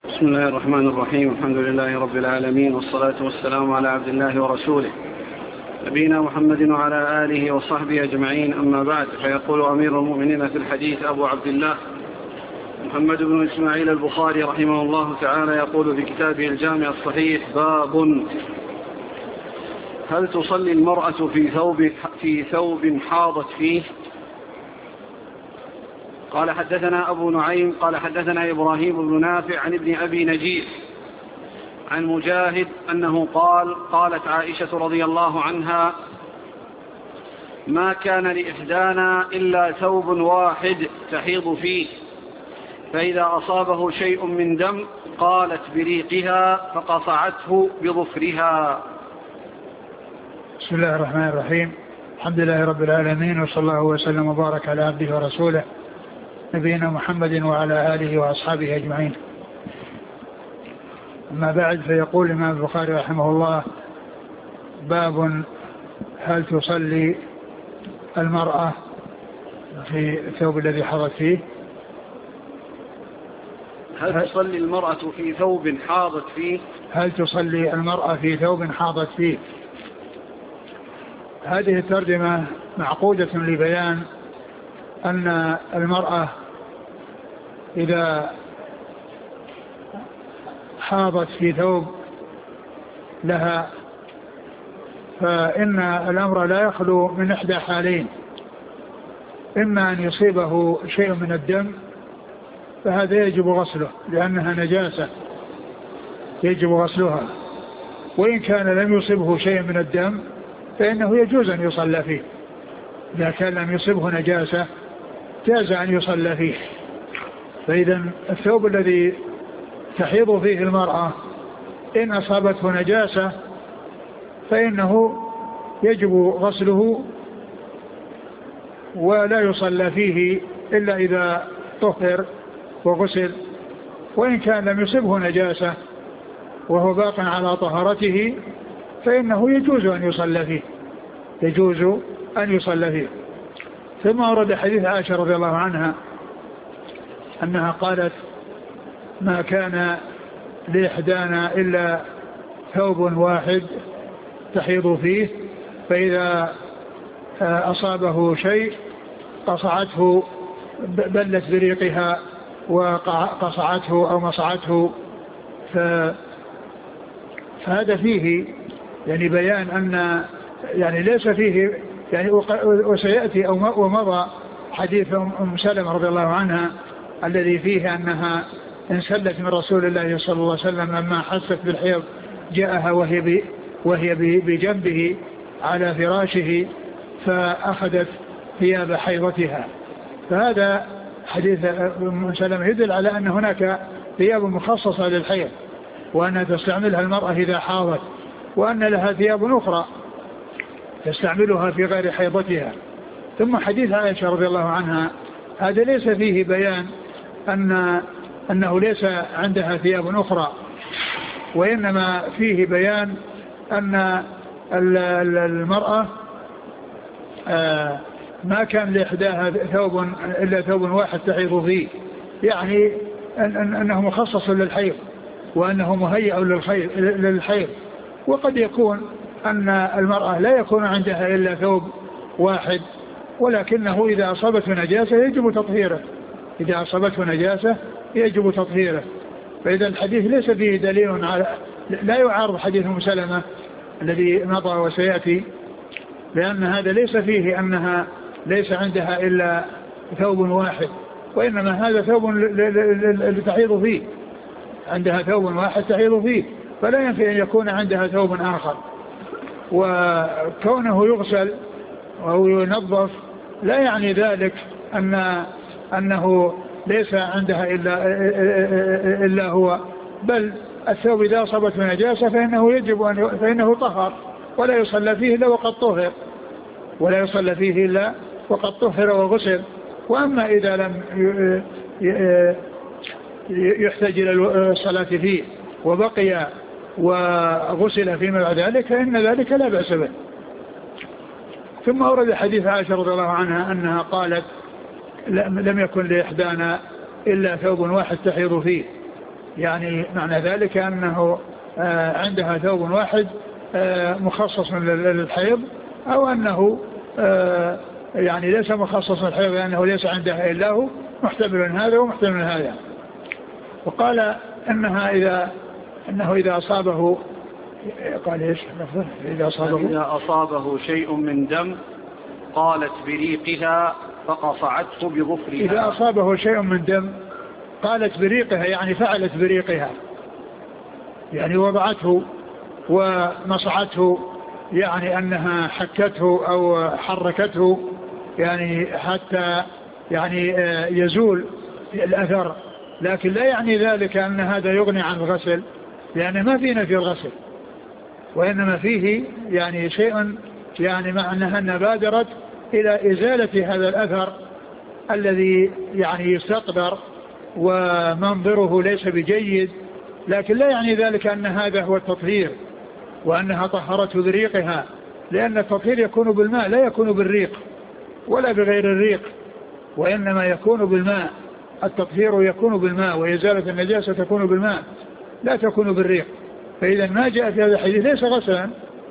بسم الله الرحمن الرحيم. الحمد لله رب العالمين، والصلاة والسلام على عبد الله ورسوله نبينا محمد وعلى آله وصحبه أجمعين. أما بعد، فيقول أمير المؤمنين في الحديث أبو عبد الله محمد بن إسماعيل البخاري رحمه الله تعالى، يقول في كتابه الجامع الصحيح: باب هل تصلي المرأة في ثوب حاضت فيه؟ قال حدثنا أبو نعيم قال حدثنا إبراهيم بن نافع عن ابن أبي نجيح عن مجاهد أنه قالت عائشة رضي الله عنها: ما كان لإحدانا إلا ثوب واحد تحيض فيه، فإذا أصابه شيء من دم قالت بريقها فقطعته بظفرها. بسم الله الرحمن الرحيم. الحمد لله رب العالمين، وصلى الله وسلم وبارك على عبده ورسوله نبينا محمد وعلى آله وأصحابه أجمعين. أما بعد، فيقول الإمام البخاري رحمه الله: باب هل تصلي المرأة في الثوب الذي حاضت فيه؟ هل تصلي المرأة في ثوب حاضت فيه؟ هل تصلي المرأة في ثوب حاضت فيه؟ هذه الترجمة معقودة لبيان أن المرأة إذا حاضت في ثوب لها فإن الأمر لا يخلو من إحدى حالين: إما أن يصيبه شيء من الدم فهذا يجب غسله لأنها نجاسة يجب غسلها، وإن كان لم يصيبه شيء من الدم فإنه يجوز أن يصلى فيه. إذا كان لم يصيبه نجاسة جاز أن يصلى فيه. فإذا الثوب الذي تحيض فيه المرأة إن أصابته نجاسة فإنه يجب غسله ولا يصلى فيه إلا إذا طهر وغسل، وإن كان لم يصبه نجاسة وهو باق على طهارته فإنه يجوز أن يصلى فيه، يجوز أن يصلى فيه. ثم ورد حديث عائشة رضي الله عنها أنها قالت: ما كان لإحدانا إلا ثوب واحد تحيض فيه، فإذا أصابه شيء قصعته، بلت بريقها وقصعته أو مصعته. فهذا فيه يعني بيان أن يعني ليس فيه يعني، وسيأتي أو ومضى حديث أم سلمة رضي الله عنها الذي فيه أنها انسلت من رسول الله صلى الله عليه وسلم لما حست بالحيض، جاءها وهي بجنبه على فراشه فأخذت ثياب حيضتها. فهذا حديث أم سلمة يدل على أن هناك ثياب مخصصة للحيض، وأنها تستعملها المرأة إذا حاضت، وأن لها ثياب أخرى تستعملها في غير حيضتها. ثم حديث عائشة رضي الله عنها هذا ليس فيه بيان أنه ليس عندها ثياب أخرى، وإنما فيه بيان أن المرأة ما كان لإحداها ثوب إلا ثوب واحد تحيض فيه، يعني أنه مخصص للحيض وأنه مهيئ للحيض. وقد يكون أن المرأة لا يكون عندها إلا ثوب واحد، ولكنه إذا أصابته نجاسة يجب تطهيره، إذا أصابته نجاسة يجب تطهيره. فإذا الحديث ليس فيه دليل على، لا يعارض حديث أم سلمة الذي مضى وسيأتي، لأن هذا ليس فيه أنها ليس عندها إلا ثوب واحد، وإنما هذا ثوب تحيض فيه، عندها ثوب واحد تحيض فيه، فلا ينفع أن يكون عندها ثوب آخر. وكونه يغسل أو ينظف لا يعني ذلك أنه ليس عندها إلا هو، بل الثوب إذا أصابته نجاسة فإنه طهر ولا يصلى فيه إلا وقد طهر، ولا يصلى فيه إلا وقد طهر وغسل. وأما إذا لم يحتاج إلى الصلاة فيه وبقي وغسل فيما بعد ذلك فإن ذلك لا بأس به. ثم أورد حديث عائشة رضي الله عنها أنها قالت: لم يكن لإحدانا إلا ثوب واحد تحيض فيه، يعني معنى ذلك أنه عندها ثوب واحد مخصص للحيض، أو أنه يعني ليس مخصص للحيض لأنه ليس عندها إلا هو، محتمل هذا ومحتمل هذا. وقال أنه إذا أصابه، قال إيش إذا أصابه شيء من دم قالت بريقها فقصعته بظفرها. إذا أصابه شيء من دم قالت بريقها، يعني فعلت بريقها، يعني وضعته ونصعته، يعني أنها حكته أو حركته يعني حتى يعني يزول الأثر، لكن لا يعني ذلك أن هذا يغني عن الغسل، لأن ما فينا في الغسل، وإنما فيه يعني شيء يعني مع أنها بادرت إلى إزالة هذا الأثر الذي يعني يستقدر ومنظره ليس بجيد، لكن لا يعني ذلك أن هذا هو التطهير وأنها طهرته بريقها، لأن التطهير يكون بالماء لا يكون بالريق ولا بغير الريق، وإنما يكون بالماء. التطهير يكون بالماء وإزالة النجاسة تكون بالماء لا تكون بالريق. فإذا ما جاء في هذا الحديث ليس غسلا،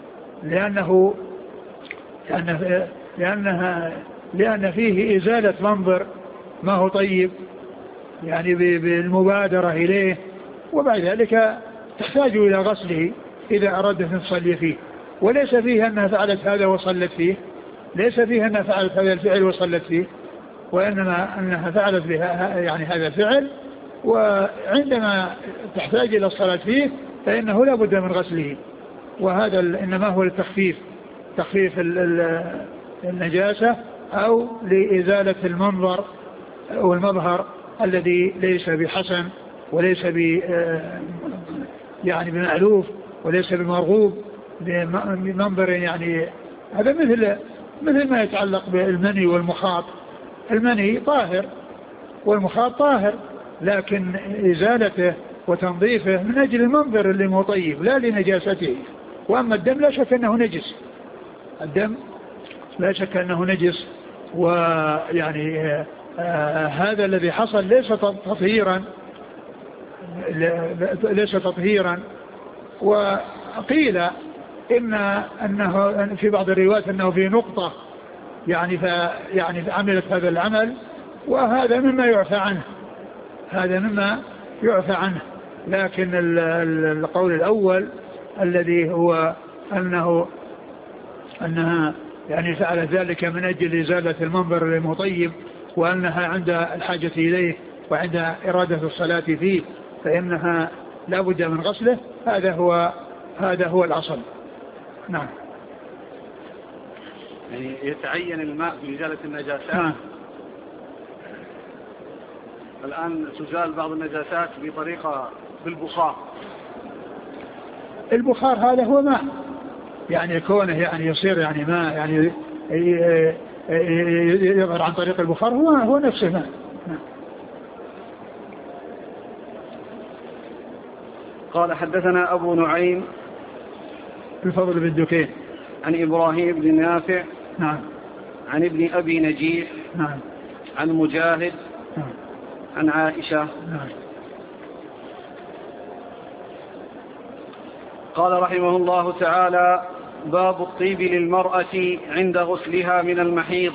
لأن فيه إزالة منظر ما هو طيب يعني بالمبادرة إليه، وبعد ذلك تحتاج إلى غسله إذا أردت أن تصلي فيه. وليس فيه أنها فعلت هذا وصلت فيه، ليس فيه أنها فعلت هذا الفعل وصلت فيه، وإنما أنها فعلت بها يعني هذا الفعل، وعندما تحتاج إلى الصلاة فيه فإنه لا بد من غسله. وهذا إنما هو للتخفيف، تخفيف النجاسة أو لإزالة المنظر أو المظهر الذي ليس بحسن وليس يعني بمألوف وليس بمرغوب بمنظر. يعني هذا مثل ما يتعلق بالمني والمخاط. المني طاهر والمخاط طاهر، لكن إزالته وتنظيفه من أجل المنظر اللي مو طيب لا لنجاسته. وأما الدم لا شك أنه نجس، الدم لا شك أنه نجس، ويعني هذا الذي حصل ليس تطهيرا. وقيل أنه في بعض الروايات أنه في نقطة يعني عملت هذا العمل، وهذا مما يعفى عنه. لكن القول الأول الذي هو أنها يعني فعلت ذلك من أجل إزالة المنظر المطيب، وأنها عند الحاجة إليه وعند إرادة الصلاة فيه فإنها لا بد من غسله، هذا هو الأصل. نعم. يعني يتعين الماء في إزالة النجاسات. الآن تزال بعض النجاسات بطريقة بالبخار. البخار هذا هو ماء، يعني كونه يعني يصير يعني ماء يعني يظهر عن طريق البخار هو نفسه ماء. قال حدثنا أبو نعيم الفضل بن دكين عن إبراهيم بن نافع نعم عن ابن أبي نجيح نعم عن مجاهد نعم عن عائشة نعم. قال رحمه الله تعالى: باب الطيب للمرأة عند غسلها من المحيض.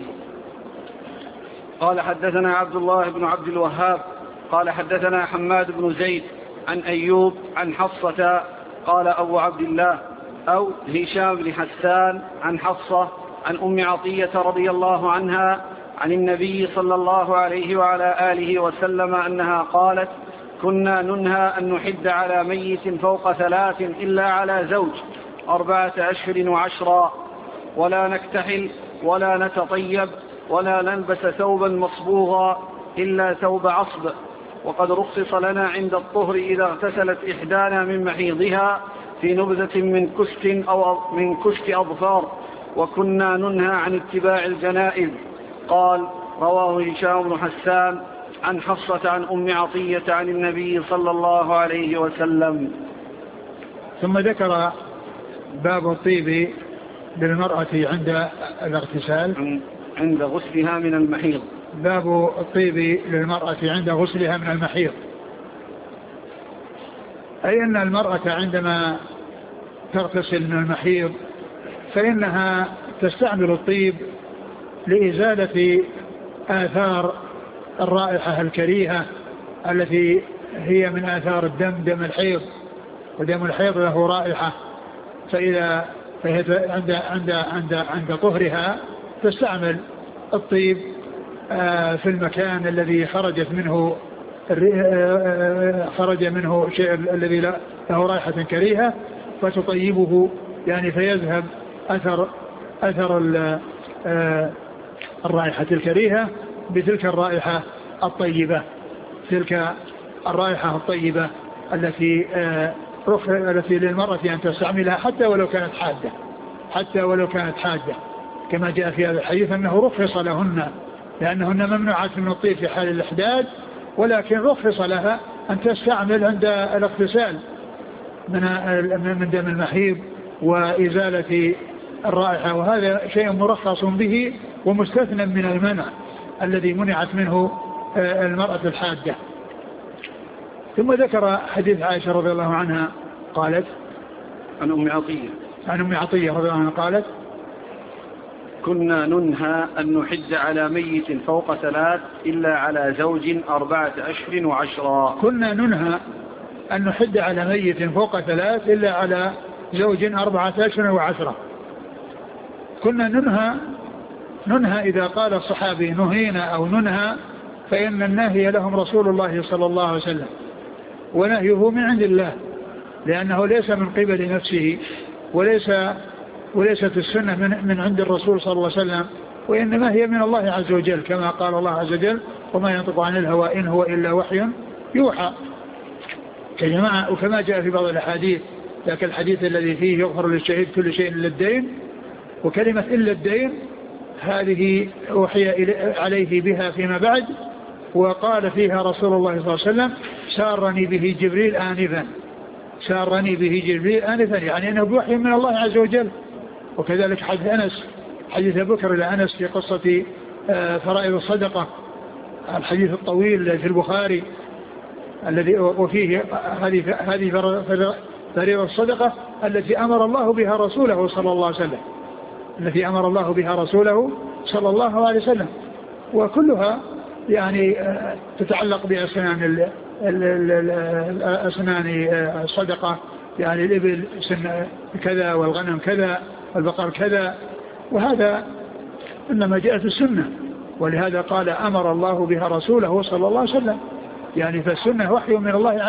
قال حدثنا عبد الله بن عبد الوهاب قال حدثنا حماد بن زيد عن أيوب عن حفصة قال أبو عبد الله أو هشام بن حسان عن حفصة عن أم عطية رضي الله عنها عن النبي صلى الله عليه وعلى آله وسلم أنها قالت: كنا ننهى أن نحد على ميت فوق 3 إلا على زوج 4 أشهر و10، ولا نكتحل ولا نتطيب ولا نلبس ثوبا مصبوغا إلا ثوب عصب. وقد رخص لنا عند الطهر إذا اغتسلت إحدانا من محيضها في نبذة من كشت أو من كشت أظفار، وكنا ننهى عن اتباع الجنائز. قال: رواه هشام بن حسان عن حفصة عن أم عطية عن النبي صلى الله عليه وسلم. ثم ذكر باب الطيب للمرأة عند الاغتسال عند غسلها من المحيض. باب الطيب للمرأة عند غسلها من المحيض. أي أن المرأة عندما تغتسل من المحيض فإنها تستعمل الطيب لإزالة آثار الرائحة الكريهة التي هي من آثار الدم، دم الحيض، ودم الحيض له رائحة، فإذا عند طهرها تستعمل الطيب في المكان الذي خرج منه شيء الذي له رائحة كريهة، فتطيبه يعني فيذهب أثر الرائحة الكريهة بتلك الرائحة الطيبة، تلك الرائحة الطيبة التي للمرأة أن تستعملها حتى ولو كانت حادة، كما جاء في هذا الحديث أنه رخص لهن لأنهن ممنوعات من الطيب في حال الإحداد، ولكن رخص لها أن تستعمل عند الاغتسال من دم المحيض وإزالة الرائحة، وهذا شيء مرخص به ومستثنى من المنع الذي منعت منه المرأة الحادة. ثم ذكر حديث عائشة رضي الله عنها قالت عن أم عطية رضي الله عنها قالت: كنا ننهى أن نحد على ميت فوق 3 إلا على زوج 4 أشهر و10. كنا ننهى أن نحد على ميت فوق 3 إلا على زوج 4 أشهر و10. كنا ننهى إذا قال الصحابي نهينا أو ننهى فإن الناهي لهم رسول الله صلى الله عليه وسلم، ونهيه من عند الله، لأنه ليس من قبل نفسه وليست السنة من عند الرسول صلى الله عليه وسلم، وإنما هي من الله عز وجل، كما قال الله عز وجل: وما ينطق عن الهوى إن هو إلا وحي يوحى. وكما جاء في بعض الأحاديث، ذاك الحديث الذي فيه يغفر للشهيد كل شيء إلا الدين، وكلمة إلا الدين هذه أوحي عليه بها فيما بعد، وقال فيها رسول الله صلى الله عليه وسلم: سارني به جبريل آنفا، يعني أنه بوحي من الله عز وجل. وكذلك حديث بكر إلى أنس في قصة فرائض الصدقة، الحديث الطويل في البخاري الذي وفيه هذه فريضة الصدقة التي أمر الله بها رسوله صلى الله عليه وسلم، وكلها يعني تتعلق بأسنان الصدقة، يعني الإبل سن كذا والغنم كذا والبقر كذا، وهذا إنما جاءت السنة، ولهذا قال أمر الله بها رسوله صلى الله عليه وسلم، يعني فالسنة وحي من الله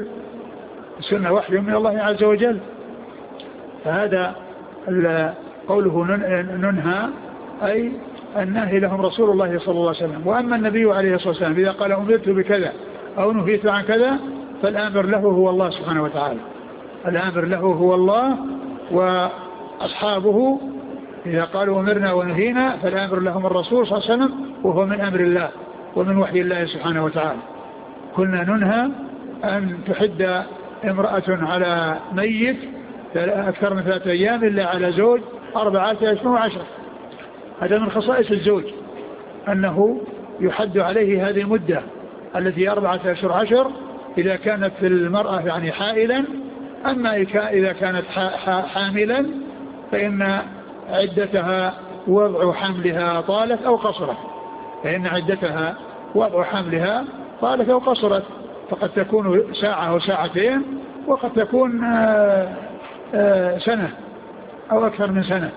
عز وجل. فهذا قوله ننهى أي النهي لهم رسول الله صلى الله عليه وسلم. وأما النبي عليه الصلاة والسلام إذا قال أمرت بكذا أو نهيت عن كذا فالآمر له هو الله سبحانه وتعالى، الآمر له هو الله، وأصحابه إذا قالوا أمرنا ونهينا فالآمر لهم الرسول صلى الله عليه وسلم، وهو من أمر الله ومن وحي الله سبحانه وتعالى. كنا ننهى أن تحد امرأة على ميت أكثر من 3 أيام إلا على زوج 4 أشهر و10. هذا من خصائص الزوج أنه يحد عليه هذه المدة التي 4 أشهر و10 إذا كانت المرأة يعني حائلا. أما إذا كانت حاملا فإن عدتها وضع حملها طالت أو قصرت، فقد تكون ساعة أو ساعتين، وقد تكون سنة أو أكثر من سنة.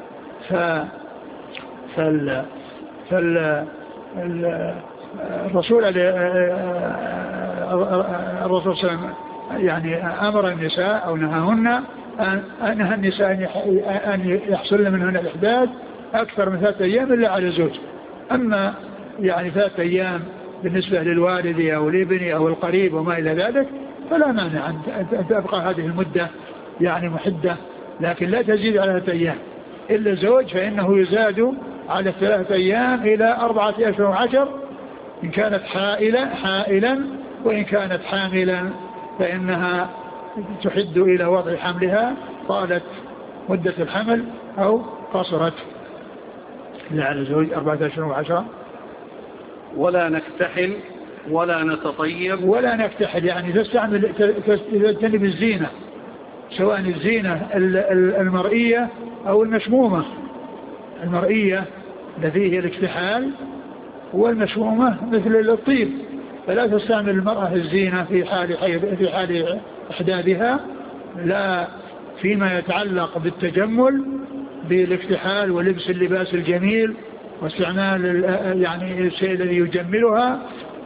الرسول صلى الله عليه وسلم يعني أمر النساء أو نهى النساء أن يحصل منهن الإحداث أكثر من 3 أيام إلا على زوج. أما يعني 3 أيام بالنسبة للوالد أو الابن أو القريب وما إلى ذلك فلا مانع أن تبقى هذه المدة يعني محدة، لكن لا تزيد على 3 أيام. إلا زوج فإنه يزاد على 3 أيام إلى 4 أشهر و10 إن كانت حائلا، وإن كانت حاملا فإنها تحد إلى وضع حملها، طالت مدة الحمل أو قصرت. على زوج 4 أشهر و10. ولا نكتحل ولا نتطيب ولا نكتحل، يعني تجتنب الزينة، سواء الزينة المرئية أو المشمومة. المرئية التي هي الاكتحال، والمشمومة مثل الطيب. فلا تستعمل المرأة الزينة في حال إحداثها، لا فيما يتعلق بالتجمل بالاكتحال ولبس اللباس الجميل واستعمال يعني الشيء الذي يجملها.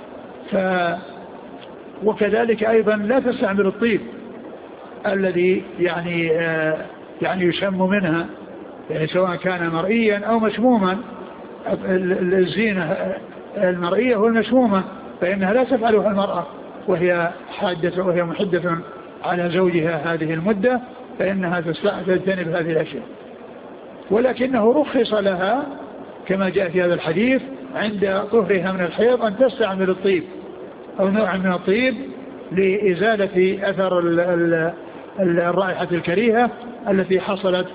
وكذلك أيضا لا تستعمل الطيب الذي يعني يشم منها، يعني سواء كان مرئيا أو مشموما. الزينة المرئية والمشمومة فإنها لا تفعلها المرأة وهي محدثة على زوجها هذه المدة، فإنها تجتنب هذه الأشياء. ولكنه رخص لها كما جاء في هذا الحديث عند طهرها من الحيض أن تستعمل الطيب أو نوع من الطيب لإزالة أثر الرائحة الكريهة التي حصلت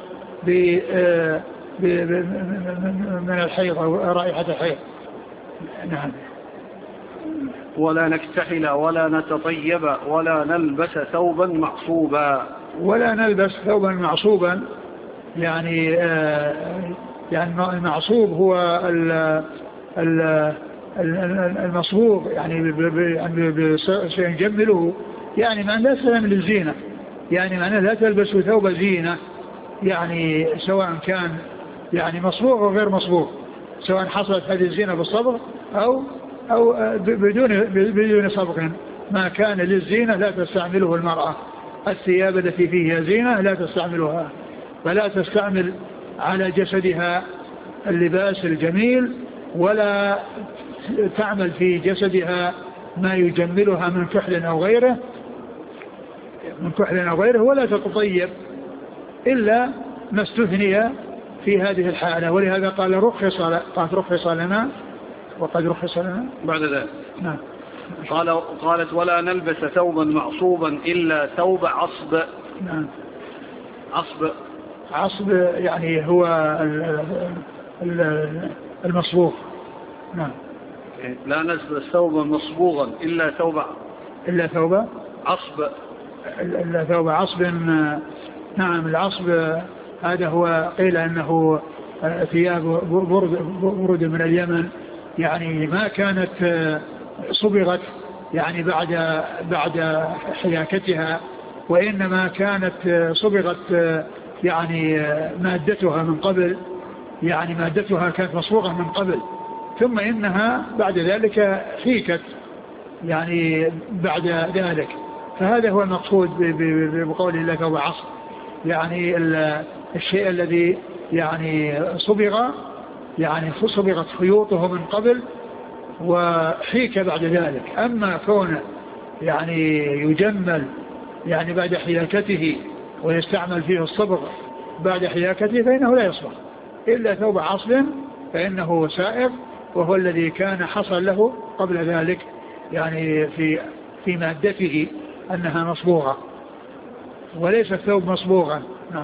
من الحيض أو رائحة الحيض. نعم. ولا نكتحل ولا نتطيب ولا نلبس ثوبا معصوبا. ولا نلبس ثوبا معصوبا، يعني المعصوب هو المصبوغ، يعني بشيء يجمله، يعني معناه سلام للزينة، يعني معناه لا تلبس ثوب زينة، يعني سواء كان يعني مصبوغ أو غير مصبوغ، سواء حصلت هذه الزينة بالصبغ أو بدون صبغ. ما كان للزينة لا تستعمله المرأة. الثياب التي فيها زينة لا تستعملها، فلا تستعمل على جسدها اللباس الجميل، ولا تعمل في جسدها ما يجملها من كحل أو غيره، ولا تتطيب إلا ما استثني في هذه الحالة. ولهذا قال رخص لنا، وقد رخص لنا بعد ذلك. نعم. قالت ولا نلبس ثوبا معصوبا إلا ثوب عصب. نعم. عصب يعني هو المصبوغ. نعم. لا نلبس ثوبا مصبوغا إلا ثوب عصب. إلا ثوب عصب. نعم. العصب هذا هو قيل أنه ثياب برد من اليمن، يعني ما كانت صبغت يعني بعد حياكتها، وإنما كانت صبغت يعني مادتها من قبل، يعني مادتها كانت مصبوغة من قبل، ثم إنها بعد ذلك حيكت يعني بعد ذلك. فهذا هو المقصود بقول الله ثوب عصب، يعني الشيء الذي يعني صبغت خيوطه من قبل وحيك بعد ذلك. أما كونه يعني يجمل يعني بعد حياكته ويستعمل فيه الصبغ بعد حياكته فإنه لا يصبغ إلا ثوب عصب، فإنه سائغ، وهو الذي كان حصل له قبل ذلك يعني في مادته أنها مصبوغة، وليس الثوب مصبوغا. نعم.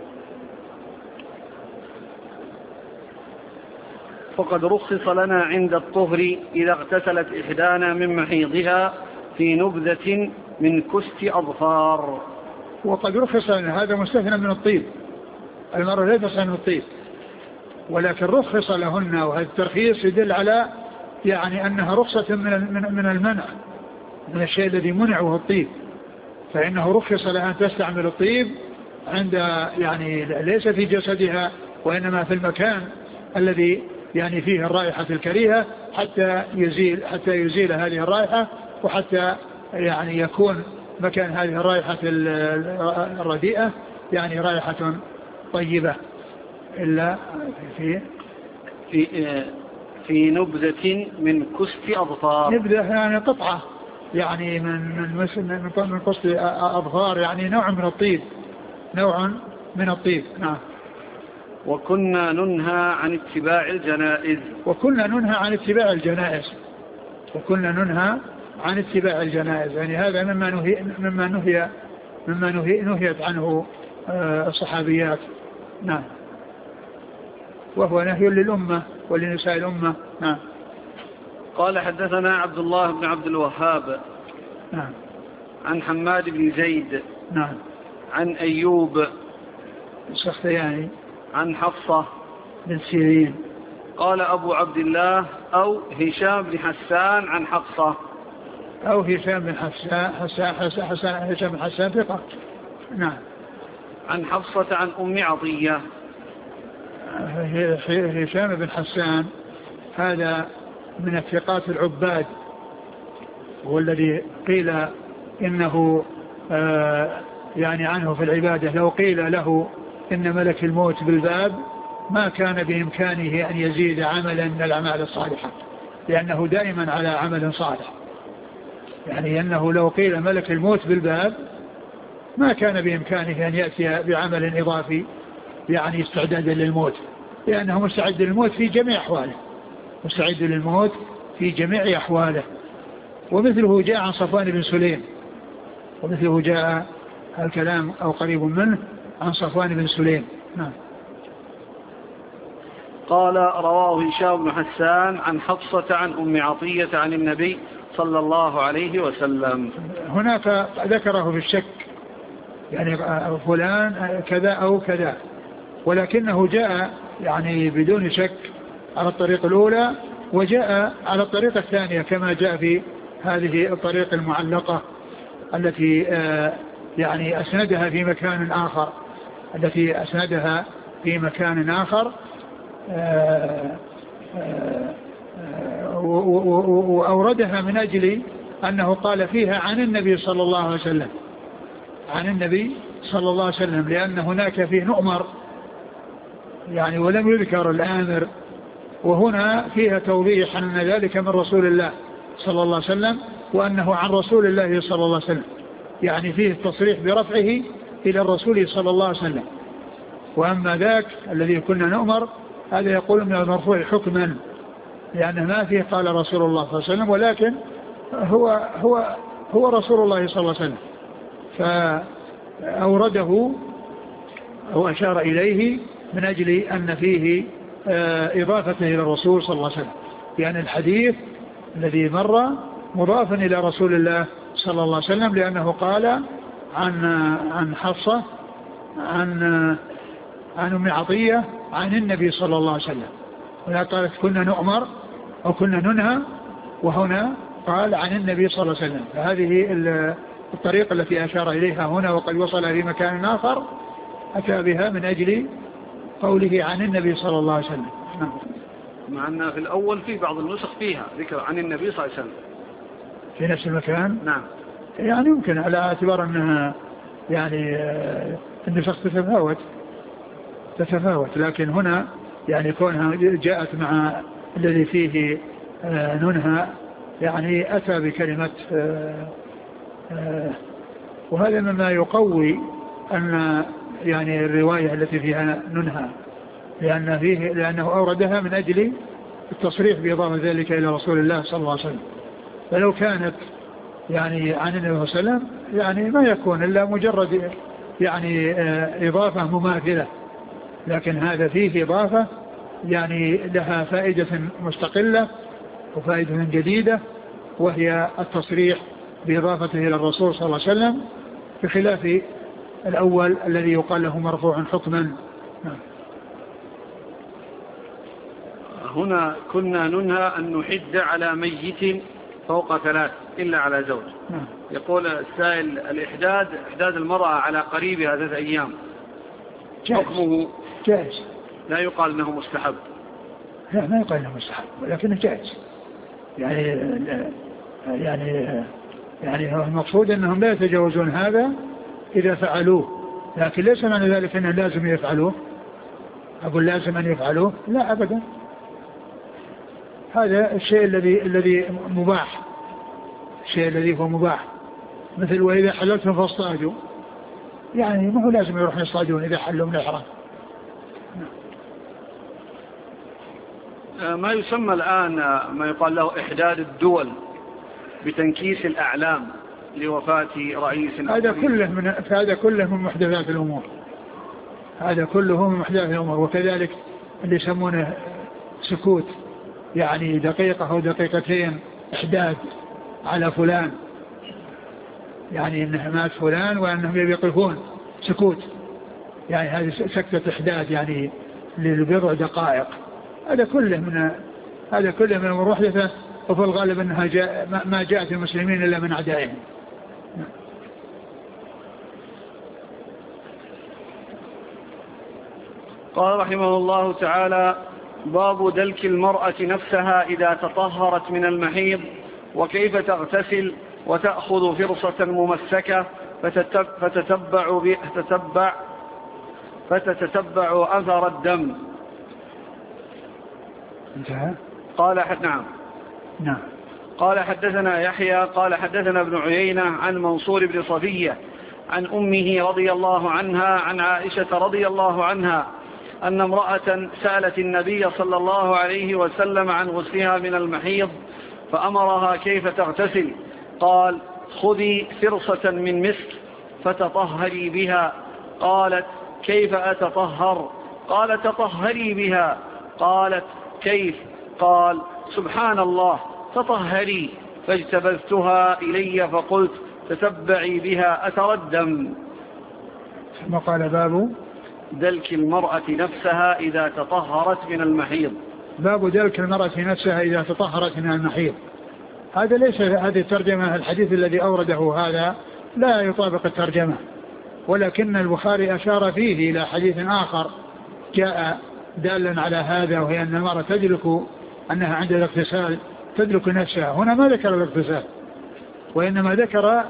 فقد رخص لنا عند الطهر إذا اغتسلت إحدانا من محيضها في نبذة من كست أظفار. وقد رخص لنا، هذا مستثنى من الطيب، المرأة لا تستثنى من الطيب، ولكن رخص لهن، وهذا الترخيص يدل على يعني أنها رخصة من المنع، من الشيء الذي منع وهو الطيب، فإنه رخص لها أن تستعمل الطيب عند يعني ليس في جسدها، وإنما في المكان الذي يعني فيه الرائحة الكريهة، حتى يزيل هذه الرائحة، وحتى يعني يكون مكان هذه الرائحة الرديئة يعني رائحة طيبة. إلا في نبذة من كست أظفار. نبذة يعني قطعة يعني من قست أظفار، يعني نوع من الطيب. نعم. وكنا ننهى عن اتباع الجنائز. يعني هذا مما نهيت عنه الصحابيات. نعم. وهو نهي للأمة ولنساء الأمة. نعم. قال حدثنا عبد الله بن عبد الوهاب نعم عن حماد بن زيد نعم عن أيوب السختياني عن حفصة بن سيرين. قال أبو عبد الله أو هشام بن حسان عن حفصة أو هشام بن حسان ثقة. نعم. عن حفصة عن أم عطية. هشام بن حسان هذا من الثقات العباد، هو الذي قيل إنه يعني عنه في العبادة لو قيل له إن ملك الموت بالباب ما كان بإمكانه أن يزيد عملا من الأعمال الصالحة، لأنه دائما على عمل صالح. يعني أنه لو قيل ملك الموت بالباب ما كان بإمكانه أن يأتي بعمل إضافي يعني استعدادا للموت، لأنه مستعد للموت في جميع أحواله، مستعد للموت في جميع أحواله. ومثله جاء عن صفوان بن سليم، ومثله جاء الكلام أو قريب منه عن صفوان بن سليم. نعم. قال رواه هشام بن حسان عن حفصة عن أم عطية عن النبي صلى الله عليه وسلم. هناك ذكره في الشك، يعني فلان كذا أو كذا، ولكنه جاء يعني بدون شك على الطريق الأولى، وجاء على الطريقة الثانية كما جاء في هذه الطريقة المعلقة التي يعني أسندها في مكان آخر، التي أسندها في مكان آخر وأوردها من أجل أنه قال فيها عن النبي صلى الله عليه وسلم، عن النبي صلى الله عليه وسلم، لأن هناك فيه نؤمر يعني ولم يذكر الآمر، وهنا فيها توضيح أن ذلك من رسول الله صلى الله عليه وسلم وأنه عن رسول الله صلى الله عليه وسلم، يعني فيه التصريح برفعه إلى الرسول صلى الله عليه وسلم. وأما ذاك الذي كنا نؤمر هذا يقول من المرفوع حكما، لأنه ما فيه قال رسول الله صلى الله عليه وسلم، ولكن هو رسول الله صلى الله عليه وسلم، فأورده أو أشار إليه من أجل أن فيه إضافته إلى الرسول صلى الله عليه وسلم، يعني الحديث الذي مر مضافا إلى رسول الله صلى الله عليه وسلم، لأنه قال عن حفصة عن أم عطية عن النبي صلى الله عليه وسلم، ولا قالت كنا نؤمر أو كنا ننهى، وهنا قال عن النبي صلى الله عليه وسلم. فهذه الطريقة التي أشار إليها هنا وقد وصل في مكان آخر أتى بها من أجل قوله عن النبي صلى الله عليه وسلم. مع أن في الأول في بعض النسخ فيها ذكر عن النبي صلى الله عليه وسلم في نفس المكان. نعم. يعني يمكن على اعتبار أنها يعني النسخ تتفاوت، لكن هنا يعني كونها جاءت مع الذي فيه ننهى يعني أتى بكلمة وهذا مما يقوي أن يعني الرواية التي فيها ننهى، لأنه أوردها من أجل التصريح بإضافة ذلك إلى رسول الله صلى الله عليه وسلم. فلو كانت يعني عن النبي صلى الله عليه وسلم يعني ما يكون إلا مجرد يعني إضافة مماثلة، لكن هذا فيه إضافة يعني لها فائدة مستقلة وفائدة جديدة، وهي التصريح بإضافته إلى الرسول صلى الله عليه وسلم، بخلاف الأول الذي يقال له مرفوع حكما. هنا كنا ننهى أن نحد على ميت فوق 3 إلا على زوج. يقول السائل إحداد المرأة على قريبها 3 أيام حكمه جائز، لا يقال أنه مستحب. لا ما يقال أنه مستحب، ولكنه جائز. يعني هو المقصود أنهم لا يتجاوزون هذا إذا فعلوه، لكن ليس معنى ذلك أنه لازم يفعلوه. أقول لازم أن يفعلوه؟ لا أبدا. هذا الشيء الذي مباح، الشيء الذي هو مباح، مثل وإذا حللتم فاصطادوا، يعني ما هو لازم يروح يصطادون إذا حلوا من الحرام. ما يسمى الآن ما يقال له إحداد الدول بتنكيس الأعلام لوفاة رئيس، هذا كله من محدثات الأمور، هذا كله من محدثات الأمور. وكذلك اللي يسمونه سكوت يعني دقيقة أو دقيقتين إحداد على فلان، يعني إنه مات فلان وأنهم يقفون سكوت، يعني هذه سكتة إحداد يعني لبضع دقائق. هذا كله من أمور محدثة، وفي الغالب أنها ما جاءت المسلمين إلا من أعدائهم. قال رحمه الله تعالى: باب دلك المرأة نفسها إذا تطهرت من المحيض، وكيف تغتسل وتأخذ فرصة ممسكة فتتتبع أثر الدم. انتهى. نعم. قال حدثنا يحيى قال حدثنا ابن عيينة عن منصور بن صفية عن أمه رضي الله عنها عن عائشة رضي الله عنها أن امرأة سألت النبي صلى الله عليه وسلم عن غسلها من المحيض فأمرها كيف تغتسل، قال: خذي فرصة من مسك فتطهري بها. قالت: كيف أتطهر؟ قال: تطهري بها. قالت: كيف؟ قال: سبحان الله، تطهري. فاجتبذتها إلي فقلت: تتبعي بها أثر الدم. ثم قال: باب دلك المرأة نفسها إذا تطهرت من المحيض. باب دلك المرأة نفسها إذا تطهرت من المحيض. هذا ليس هذه الترجمة، الحديث الذي أورده هذا لا يطابق الترجمة، ولكن البخاري أشار فيه إلى حديث آخر جاء دالا على هذا، وهي أن المرأة تدلك، أنها عند الاغتسال تدلك نفسها. هنا ما ذكر الاغتسال، وإنما ذكر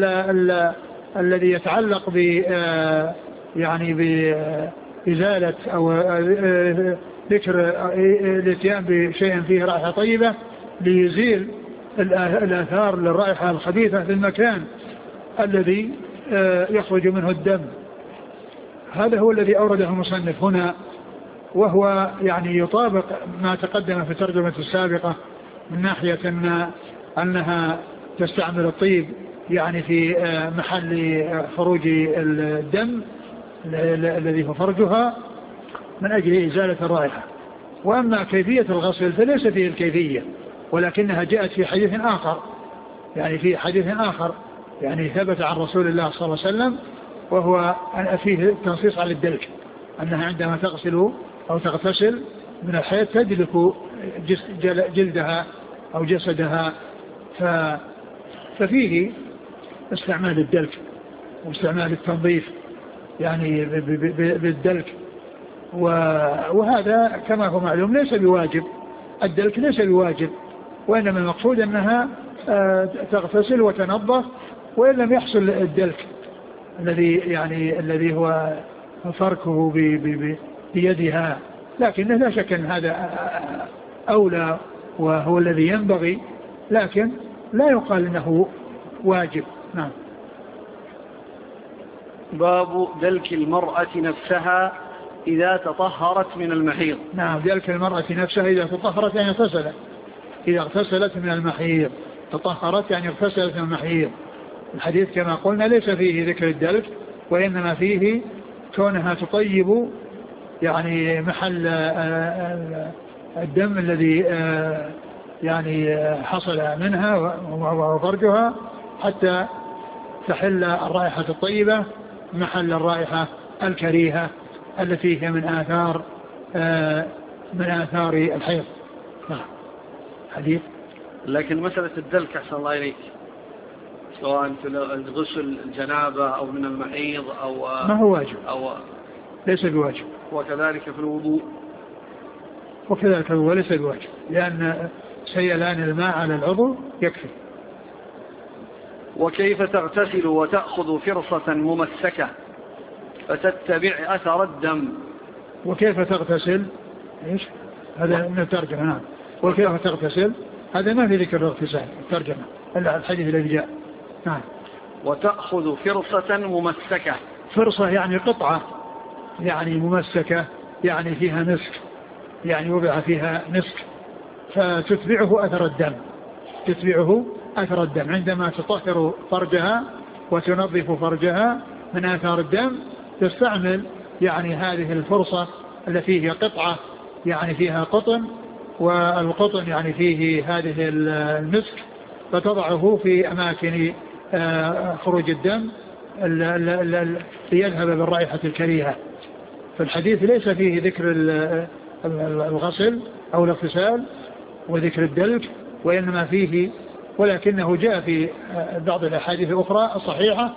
الذي يتعلق يعني بإزالة أو ذكر الاتيان بشيء فيه رائحة طيبة ليزيل الآثار للرائحة الخبيثة في المكان الذي يخرج منه الدم. هذا هو الذي أورده المصنف هنا، وهو يعني يطابق ما تقدم في الترجمة السابقة من ناحية أنها تستعمل الطيب يعني في محل خروج الدم الذي هو فرجها من أجل إزالة الرائحة. وأما كيفية الغسل فليس فيه الكيفية، ولكنها جاءت في حديث آخر، يعني في حديث آخر يعني ثبت عن رسول الله صلى الله عليه وسلم، وهو فيه تنصيص على الدلك، أنها عندما تغسل أو تغتسل من الحيض تدلك جلدها أو جسدها، ففيه استعمال الدلك واستعمال التنظيف يعني بالدلك، وهذا كما هو معلوم ليس بواجب، الدلك ليس بواجب، وإنما المقصود أنها تغتسل وتنظف، وإن لم يحصل الدلك الذي هو فركه بيدها، لكن لا شك أن هذا أولى وهو الذي ينبغي، لكن لا يقال أنه واجب. نعم. باب دلك المرأة نفسها إذا تطهرت من المحيض. نعم، دلك المرأة نفسها إذا تطهرت يعني اغتسلت، إذا اغتسلت من المحيض، تطهرت يعني اغتسلت من المحيض. الحديث كما قلنا ليس فيه ذكر الدلك، وإنما فيه كونها تطيب يعني محل الدم الذي يعني حصل منها وفرجها، حتى تحل الرائحة الطيبة محل الرائحة الكريهة التي هي من آثار الحيض. حديث. لكن مسألة الدلك أحسن الله إليك، سواء في غسل الجنابة أو من المحيض أو ما هو واجب أو ليس بواجب، وكذلك في الوضوء، وكذلك هو ليس بواجب، لأن سيلان الماء على العضو يكفي. وكيف تغتسل وتأخذ فرصة ممسكة فتتبع أثر الدم. وكيف تغتسل إيش هذا من الترجمة. نعم. وكيف تغتسل هذا ما في ذكر الاغتسال الترجمة إلا الحديث الذي جاء. نعم. وتأخذ فرصة ممسكة، فرصة يعني قطعة يعني ممسكة يعني فيها مسك، يعني وضع فيها مسك، فتتبعه أثر الدم، تتبعه أثر الدم عندما تطهر فرجها وتنظف فرجها من آثار الدم، تستعمل يعني هذه الفرصة التي هي قطعة يعني فيها قطن والقطن يعني فيه هذه المسك، فتضعه في أماكن خروج الدم ليذهب بالرائحة الكريهة. فالحديث ليس فيه ذكر الغسل أو الاغتسال وذكر الدلك، وإنما فيه، ولكنه جاء في بعض الأحاديث الأخرى الصحيحة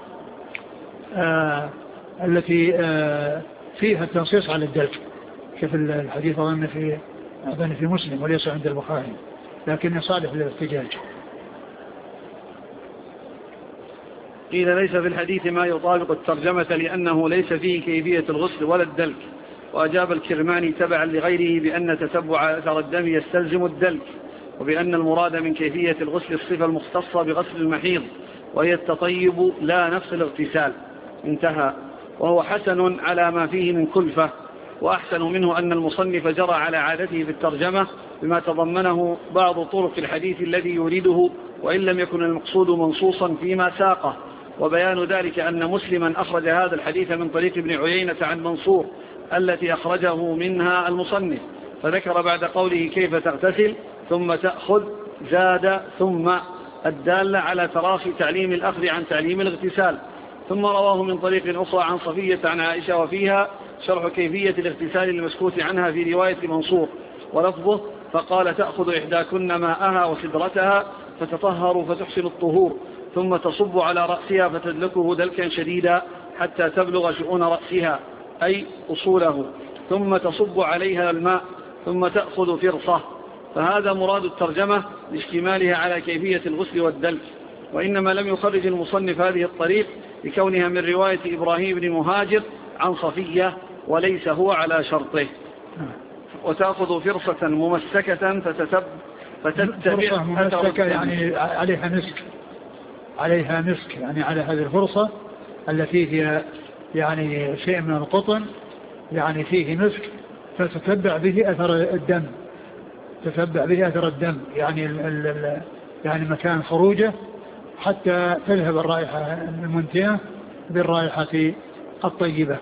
التي فيها التنصيص على الدلك، كيف الحديث أظن في مسلم وليس عند البخاري، لكنه صالح للاحتجاج. قيل ليس في الحديث ما يطابق الترجمة لأنه ليس فيه كيفية الغسل ولا الدلك. وأجاب الكرماني تبعا لغيره بأن تتبع أثر الدم يستلزم الدلك، وبأن المراد من كيفية الغسل الصفة المختصة بغسل المحيض وهي التطيب لا نفس الاغتسال. انتهى. وهو حسن على ما فيه من كلفة، وأحسن منه أن المصنف جرى على عادته في الترجمة بما تضمنه بعض طرق الحديث الذي يريده، وإن لم يكن المقصود منصوصا فيما ساقه. وبيان ذلك أن مسلما أخرج هذا الحديث من طريق ابن عيينة عن منصور التي أخرجه منها المصنف، فذكر بعد قوله كيف تغتسل ثم تأخذ زاد ثم الدالة على تراخي تعليم الأخذ عن تعليم الاغتسال. ثم رواه من طريق أخرى عن صفية عن عائشة وفيها شرح كيفية الاغتسال المسكوت عنها في رواية منصور، ولفظه فقال تأخذ إحداكن ماءها وسدرتها فتطهر فتحسن الطهور ثم تصب على رأسها فتدلكه دلكا شديدا حتى تبلغ شؤون رأسها أي أصوله، ثم تصب عليها الماء ثم تأخذ فرصة. فهذا مراد الترجمة لاشتمالها على كيفية الغسل والدلك، وإنما لم يخرج المصنف هذه الطريق لكونها من رواية إبراهيم بن مهاجر عن صفية وليس هو على شرطه. وتأخذ فرصة ممسكة فتتبع ممسكة يعني عليها مسك يعني على هذه الفرصة التي هي يعني شيء من القطن يعني فيه مسك، فتتبع به أثر الدم، تتبع به أثر الدم يعني مكان خروجه حتى تذهب الرائحة المنتهة بالرائحة الطيبة.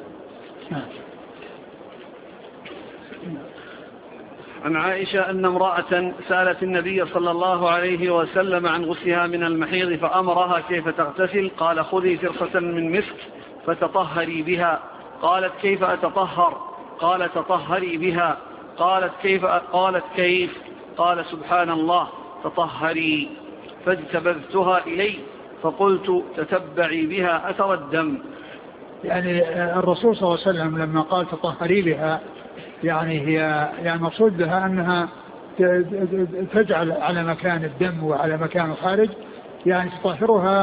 عن عائشة أن امرأة سألت النبي صلى الله عليه وسلم عن غسلها من المحيض فأمرها كيف تغتسل، قال خذي فرصة من مسك فتطهري بها. قالت كيف أتطهر؟ قال تطهري بها. قالت كيف؟ قال سبحان الله تطهري. فاجتبذتها إلي فقلت تتبعي بها أثر الدم. يعني الرسول صلى الله عليه وسلم لما قال تطهري بها يعني هي يعني مقصود بها أنها تجعل على مكان الدم وعلى مكان الخارج يعني تطهرها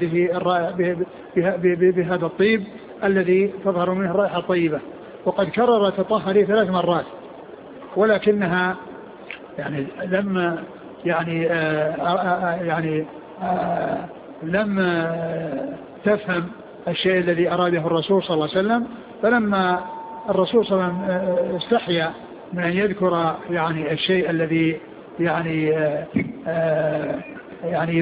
بهذا الطيب الذي تظهر منه الرائحة الطيبة. وقد كرر تطهري 3 مرات، ولكنها يعني لم تفهم الشيء الذي أراده الرسول صلى الله عليه وسلم، فلما الرسول صلى الله عليه وسلم استحيا من أن يذكر يعني الشيء الذي يعني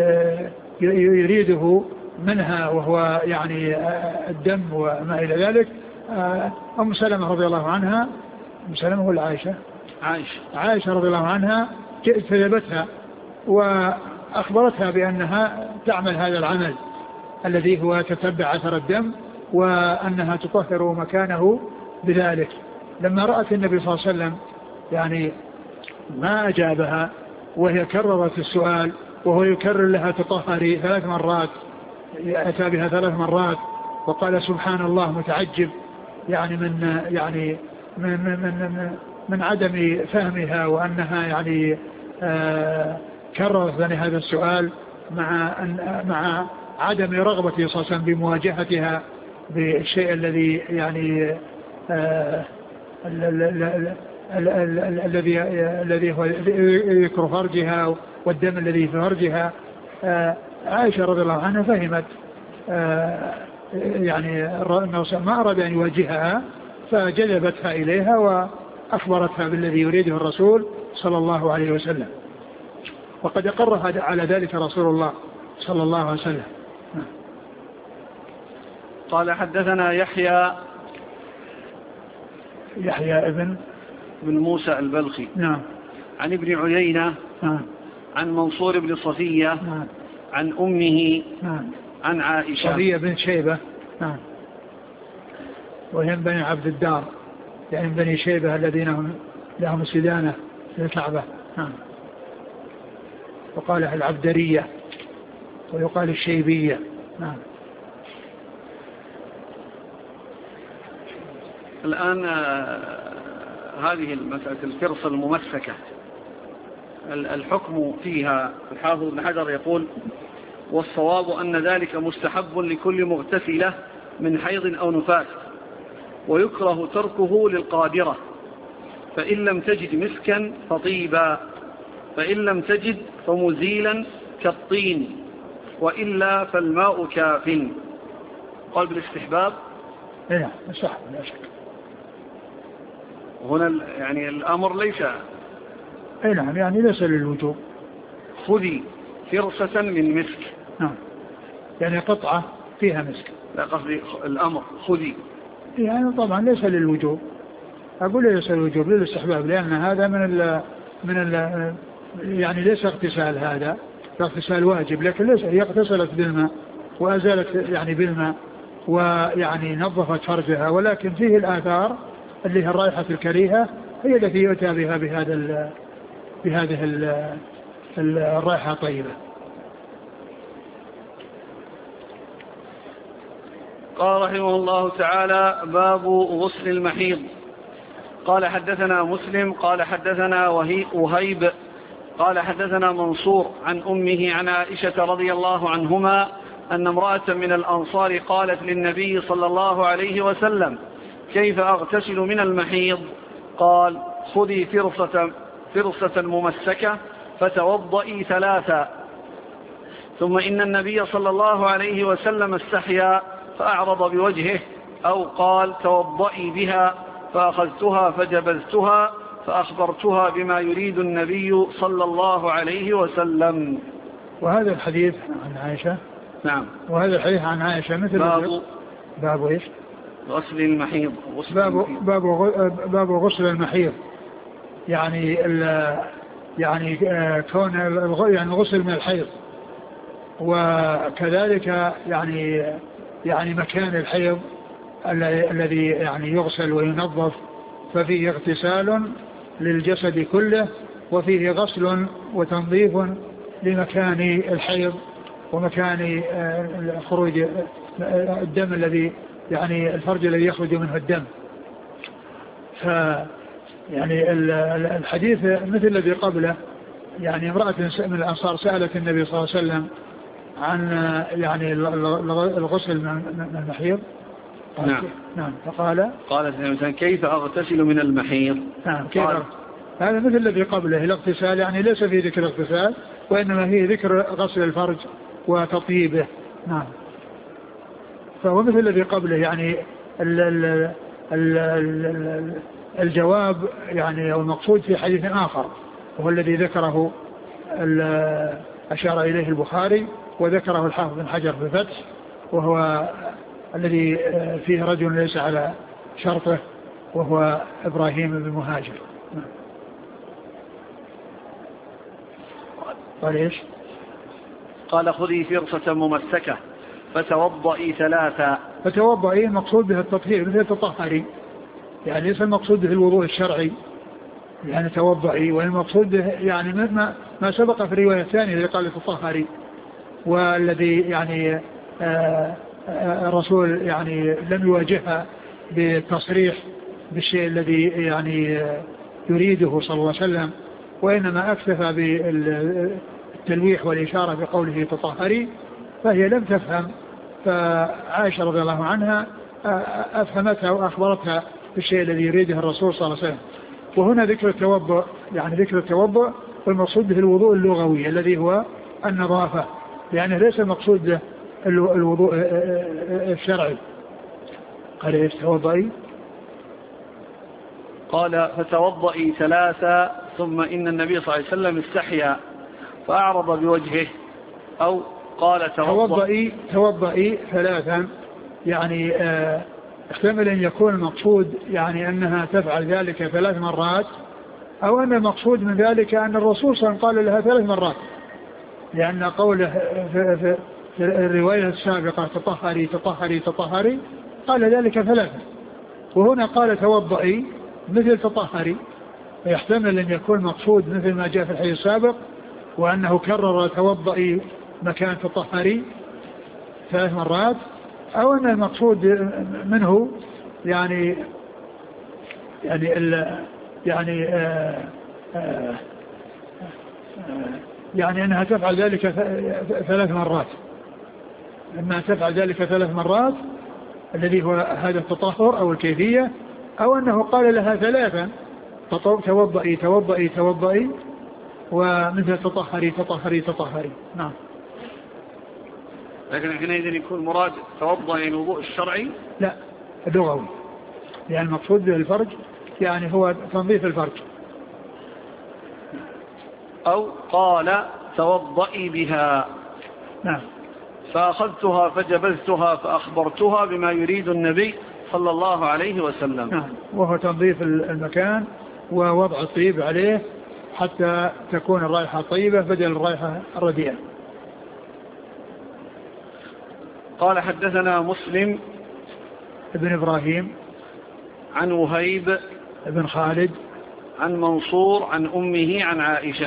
يريده منها وهو يعني الدم وما إلى ذلك، أم سلمة رضي الله عنها، أم سلمة ولا عائشة رضي الله عنها كذبتها وأخبرتها بأنها تعمل هذا العمل الذي هو تتبع أثر الدم وأنها تطهر مكانه بذلك. لما رأت النبي صلى الله عليه وسلم يعني ما أجابها وهي كررت السؤال وهو يكرر لها تطهري 3 مرات، أتى بها 3 مرات وقال سبحان الله متعجب يعني من عدم فهمها وأنها يعني كررت هذا السؤال مع عدم رغبته صلى الله عليه وسلم بمواجهتها بالشيء الذي يعني الذي هو يذكر فرجها والدم الذي في فرجها. عائشة رضي الله عنها فهمت يعني أنه ما أراد أن يواجهها فجذبتها إليها وأخبرتها بالذي يريده الرسول صلى الله عليه وسلم، وقد أقرها على ذلك رسول الله صلى الله عليه وسلم. قال حدثنا يحيى ابن موسى البلخي نعم عن ابن عيينة عن منصور بن صفية عن أمه عن عائشة. صفية بن شيبة وهم بني عبد الدار، يعني بني شيبة الذين هم لهم سدانة للكعبة. وقال العبدرية ويقال الشيبية. الآن هذه المسألة الفرصة الممسكة الحكم فيها، الحافظ ابن حجر يقول: والصواب أن ذلك مستحب لكل مغتسلة من حيض أو نفاس، ويكره تركه للقادرة، فإن لم تجد مسكا فطيبا، فإن لم تجد فمزيلا كالطين، وإلا فالماء كاف. قال بالاستحباب. لا صح لا شك. هنا يعني الأمر ليس نعم، يعني ليس للوجوب. خذي فرصة من مسك. يعني قطعة فيها مسك. لا، قصدي الأمر خذي، يعني طبعا ليس للوجوب. أقول ليس للوجوب، للاستحباب، لأن هذا من ال يعني ليس اغتسال، هذا اغتسال واجب، لكن ليس هي اغتسلت بالماء وأزالت يعني بالماء ويعني نظفت فرجها، ولكن فيه الآثار اللي هي الرائحة الكريهة هي التي يؤتى بها بهذه الرائحة الطيبة. قال رحمه الله تعالى: باب غسل المحيض. قال حدثنا مسلم قال حدثنا وهيب قال حدثنا منصور عن أمه عن عائشة رضي الله عنهما أن امرأة من الأنصار قالت للنبي صلى الله عليه وسلم: كيف أغتسل من المحيض؟ قال: خذي فرصة ممسكة فتوضئي 3. ثم إن النبي صلى الله عليه وسلم استحيا فأعرض بوجهه، أو قال: توضئي بها، فأخذتها فجبذتها فأخبرتها بما يريد النبي صلى الله عليه وسلم. وهذا الحديث عن عائشة. نعم. وهذا الحديث عن عائشة مثل باب إيش؟ غسل المحيض. باب غسل المحيض، يعني كون يعني غسل من الحيض، وكذلك يعني مكان الحيض الذي يعني يغسل وينظف، ففيه اغتسال للجسد كله، وفيه غسل وتنظيف لمكان الحيض ومكان خروج الدم الذي يعني الفرج الذي يخرج منه الدم. يعني الحديث مثل الذي قبله، يعني امرأة من الأنصار سألت النبي صلى الله عليه وسلم عن يعني الغسل من المحيض. نعم. قالت كيف أغتسل من المحيض؟ نعم. هذا مثل الذي قبله، الاغتسال يعني ليس فيه ذكر اغتسال، وإنما فيه ذكر غسل الفرج وتطيبه. نعم. فهو مثل الذي قبله، يعني الجواب يعني أو المقصود في حديث آخر، وهو الذي ذكره أشار إليه البخاري وذكره الحافظ بن حجر في الفتح، وهو الذي فيه رجل ليس على شرطه، وهو إبراهيم بن مهاجر. قال إيش؟ قال: خذي فرصة ممسكة فتوضئي 3. فتوضئي المقصود به التطهير مثل التطهري، يعني ليس المقصود به الوضوء الشرعي، يعني توضئي، والمقصود به يعني ما سبق في الرواية الثانية اللي قال تطهري، والذي يعني الرسول يعني لم يواجهها بالتصريح بالشيء الذي يعني يريده صلى الله عليه وسلم، وإنما أكتفى بالتلويح والإشارة بقوله تطهري، فهي لم تفهم، فعائشة رضي الله عنها أفهمتها وأخبرتها بالشيء الذي يريده الرسول صلى الله عليه وسلم. وهنا ذكر التوضؤ، يعني ذكر التوضؤ والمقصود به الوضوء اللغوي الذي هو النظافة، يعني ليس المقصود به الوضوء الشرعي. قال ايش؟ توضئي. قال: فتوضئي 3. ثم إن النبي صلى الله عليه وسلم استحيا فأعرض بوجهه، أو قال: توضئي 3، يعني احتمل أن يكون المقصود يعني أنها تفعل ذلك 3 مرات، أو أن المقصود من ذلك أن الرسول صلى الله عليه وسلم قال لها 3 مرات، لأن قوله في الرواية السابقة تطهري تطهري تطهري قال ذلك 3، وهنا قال توضئي مثل تطهري، فيحتمل أن يكون مقصود مثل ما جاء في الحديث السابق وأنه كرر توضئي مكان تطهري 3 مرات، أو أن المقصود منه يعني يعني أنها تفعل ذلك 3 مرات، إما تفعل ذلك 3 مرات الذي هو هذا التطهر أو الكيفية، أو أنه قال لها 3 توضئي توضئي توضئي ومثل تطهري تطهري تطهري. نعم. لكن حينئذ يكون مراد توضأ يعني الوضوء الشرعي؟ لا، اللغوي، يعني المقصود بالفرج يعني هو تنظيف الفرج. أو قال توضئي بها. نعم. فأخذتها فجبذتها فأخبرتها بما يريد النبي صلى الله عليه وسلم. نعم. وهو تنظيف المكان ووضع الطيب عليه حتى تكون الرائحة طيبة بدل الرائحة الرديئة. قال حدثنا مسلم ابن إبراهيم عن وهيب ابن خالد عن منصور عن أمه عن عائشة.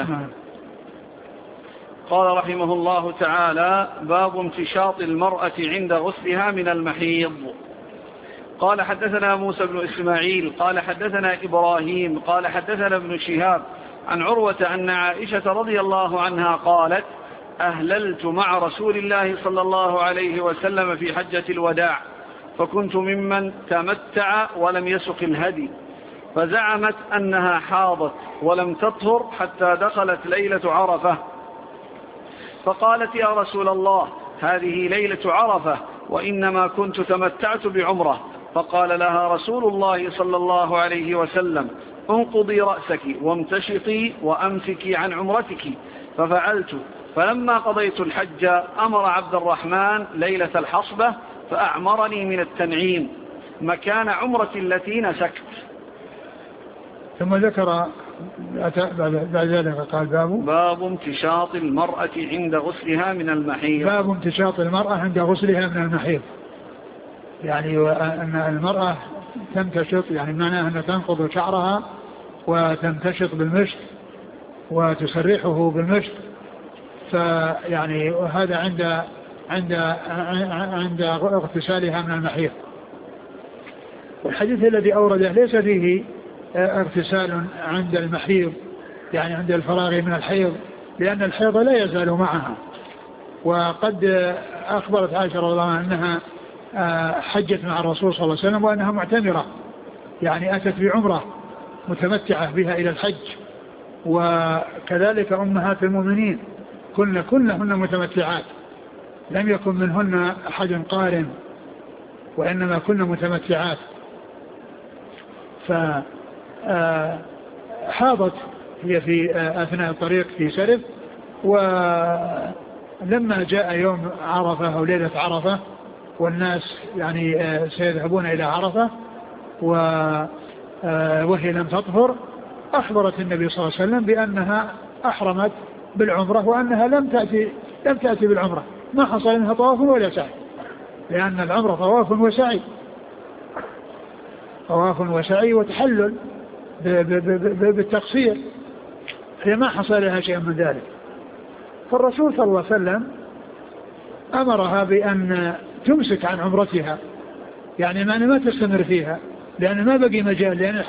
قال رحمه الله تعالى: باب امتشاط المرأة عند غسلها من المحيض. قال حدثنا موسى بن إسماعيل قال حدثنا إبراهيم قال حدثنا ابن شهاب عن عروة أن عائشة رضي الله عنها قالت: أهللت مع رسول الله صلى الله عليه وسلم في حجة الوداع، فكنت ممن تمتع ولم يسق الهدي، فزعمت أنها حاضت ولم تطهر حتى دخلت ليلة عرفة، فقالت: يا رسول الله، هذه ليلة عرفة وإنما كنت تمتعت بعمرة. فقال لها رسول الله صلى الله عليه وسلم: انقضي رأسك وامتشطي وأمسكي عن عمرتك. ففعلت، فلما قضيت الحج أمر عبد الرحمن ليلة الحصبة فأعمرني من التنعيم مكان عمرة التي نسكت. ثم ذكر بعد ذلك قال: باب امتشاط المرأة عند غسلها من المحيض. باب امتشاط المرأة عند غسلها من المحيض، يعني أن المرأة تمتشط، يعني معناها أن تنقض شعرها وتمتشط بالمشط وتسرحه بالمشط، فيعني هذا عند اغتسالها من المحيض. والحديث الذي أورده ليس فيه اغتسال عند المحيض، يعني عند الفراغ من الحيض، لأن الحيض لا يزال معها. وقد أخبرت عائشة رضي الله عنها أنها حجت مع الرسول صلى الله عليه وسلم وأنها معتمرة، يعني أتت بعمرة متمتعة بها إلى الحج. وكذلك أمهات المؤمنين كلهن متمتعات، لم يكن منهن أحد قارن، وإنما كن متمتعات. فحاضت هي في أثناء الطريق في سرف، ولما جاء يوم عرفة أو ليلة عرفة والناس يعني سيذهبون إلى عرفة وهي لم تطهر، أخبرت النبي صلى الله عليه وسلم بأنها أحرمت بالعمرة وأنها لم تأتي بالعمرة، ما حصل منها طواف ولا سعي، لأن العمرة طواف وسعي وتحلل بالتقصير، هي ما حصل لها شيء من ذلك. فالرسول صلى الله عليه وسلم أمرها بأن تمسك عن عمرتها، يعني ما تستمر فيها، لأن ما بقي مجال، لأن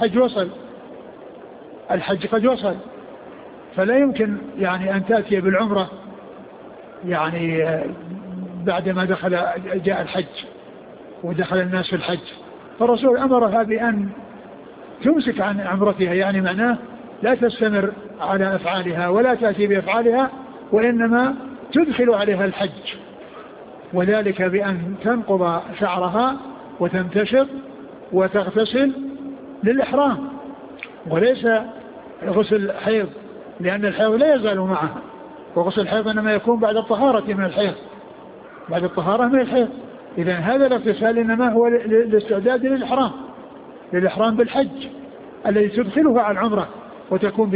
الحج قد وصل، فلا يمكن يعني أن تأتي بالعمرة يعني بعدما جاء الحج ودخل الناس في الحج. فالرسول أمرها بأن تمسك عن عمرتها، يعني معناه لا تستمر على أفعالها ولا تأتي بأفعالها، وإنما تدخل عليها الحج، وذلك بأن تنقض شعرها وتمتشط وتغتسل للإحرام، وليس غسل حيض، لأن الحيض لا يزال معها، وغسل الحيض إنما يكون بعد الطهارة من الحيض، بعد الطهارة من الحيض. إذن هذا الاغتسال إنما هو الاستعداد للإحرام بالحج الذي تدخله على العمرة، وتكون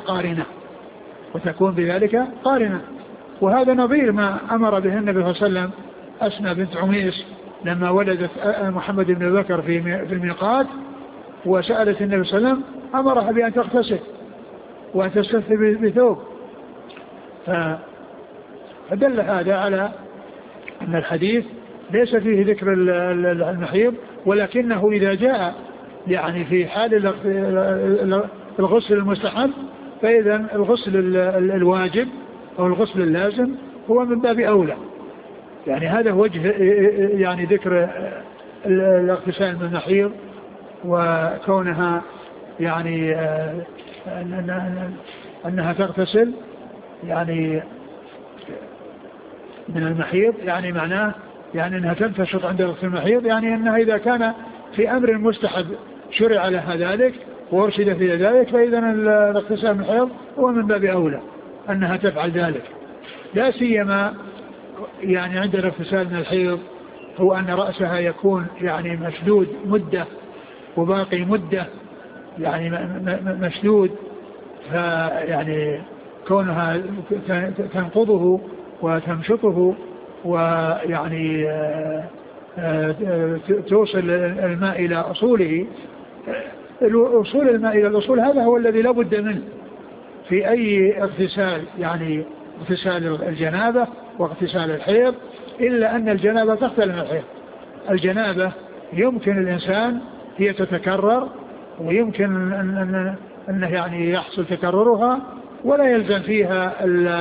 بذلك قارنة. وهذا نظير ما أمر به النبي صلى الله عليه وسلم أسماء بنت عميس لما ولدت محمد بن بكر في الميقات، وسألت النبي صلى الله عليه وسلم أمرها بأن تغتسل وأن تستثني بثوب. فدل هذا على أن الحديث ليس فيه ذكر المحيض، ولكنه إذا جاء يعني في حال الغسل المستحب فإذا الغسل الواجب أو الغسل اللازم هو من باب أولى. يعني هذا وجه يعني ذكر الاغتسال من المحيض، وكونها يعني أنها تغتسل يعني من المحيض، يعني معناه يعني أنها تنتشط عند غسل المحيض، يعني أنها إذا كان في أمر مستحب شرع لها ذلك وارشد في ذلك فإذا الاغتسال من المحيض هو من باب أولى أنها تفعل ذلك. لا سيما يعني عند الاغتسال من الحيض هو أن رأسها يكون يعني مشدود مدة وباقي مدة يعني مشدود، فيعني كونها تنقضه وتمشطه ويعني توصل الماء إلى أصوله. وصول الماء إلى الأصول هذا هو الذي لا بد منه في أي اغتسال، يعني اغتسال الجنابة واغتسال الحيض، إلا أن الجنابة تختلف من الحيض. الجنابة يمكن الإنسان هي تتكرر ويمكن أنه يعني يحصل تكررها ولا يلزم فيها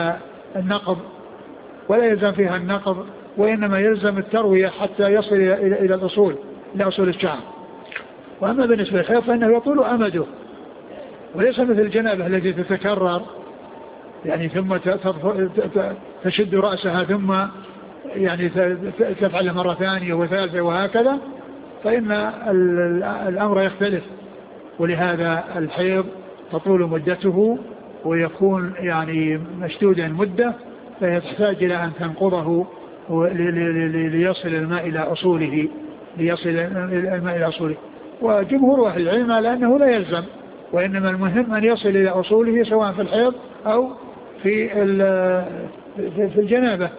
النقض وإنما يلزم التروية حتى يصل إلى الأصول، إلى أصول الشعر. وأما بالنسبة للحيض فإنه يطول أمده، وليس مثل الجنابة التي تتكرر يعني ثم تشد رأسها ثم يعني تفعل مرة ثانية وثالثة وهكذا، فإن الأمر يختلف. ولهذا الحيض تطول مدته ويكون يعني مشدودا مدة، فيحتاج إلى أن تنقضه ليصل الماء إلى أصوله. وجمهور أهل العلم على أنه لا يلزم، وإنما المهم أن يصل إلى أصوله سواء في الحيض أو في الجنابة.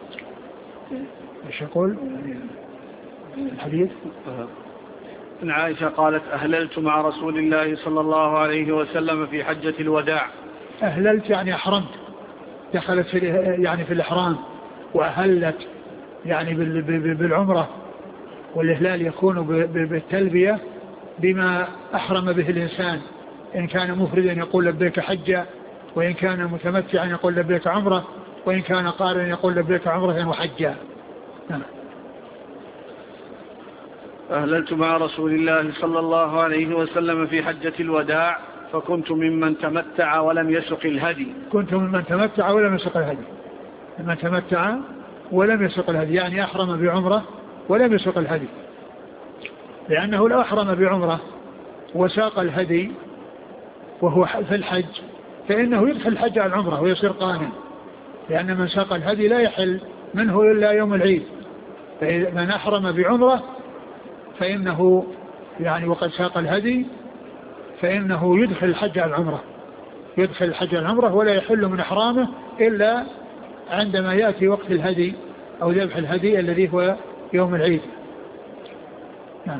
ايش يقول الحديث؟ ان عائشة قالت أهللت مع رسول الله صلى الله عليه وسلم في حجة الوداع. أهللت يعني أحرمت، دخلت في الإحرام، وأهلت يعني بالعمرة، والإهلال يكون بالتلبية بما أحرم به الإنسان، إن كان مفردا يقول لبيك حجة، وإن كان متمتعا يقول لبيك عمرة، وإن كان قارنا يقول لبيك عمرة وحجة. أهللت مع رسول الله صلى الله عليه وسلم في حجة الوداع فكنت ممن تمتع ولم يسق الهدي. كنت ممن تمتع ولم يسق الهدي. من تمتع ولم يسق الهدي يعني أحرم بعمرة ولم يسق الهدي، لأنه لو أحرم بعمرة وساق الهدي وهو في الحج فإنه يدخل الحج على العمرة ويصير قارن، لأن من ساق الهدي لا يحل منه إلا يوم العيد. فمن أحرم بعمرة فإنه يعني وقد ساق الهدي فإنه يدخل الحج على العمرة، ولا يحل من إحرامه إلا عندما يأتي وقت الهدي أو ذبح الهدي الذي هو يوم العيد. نعم.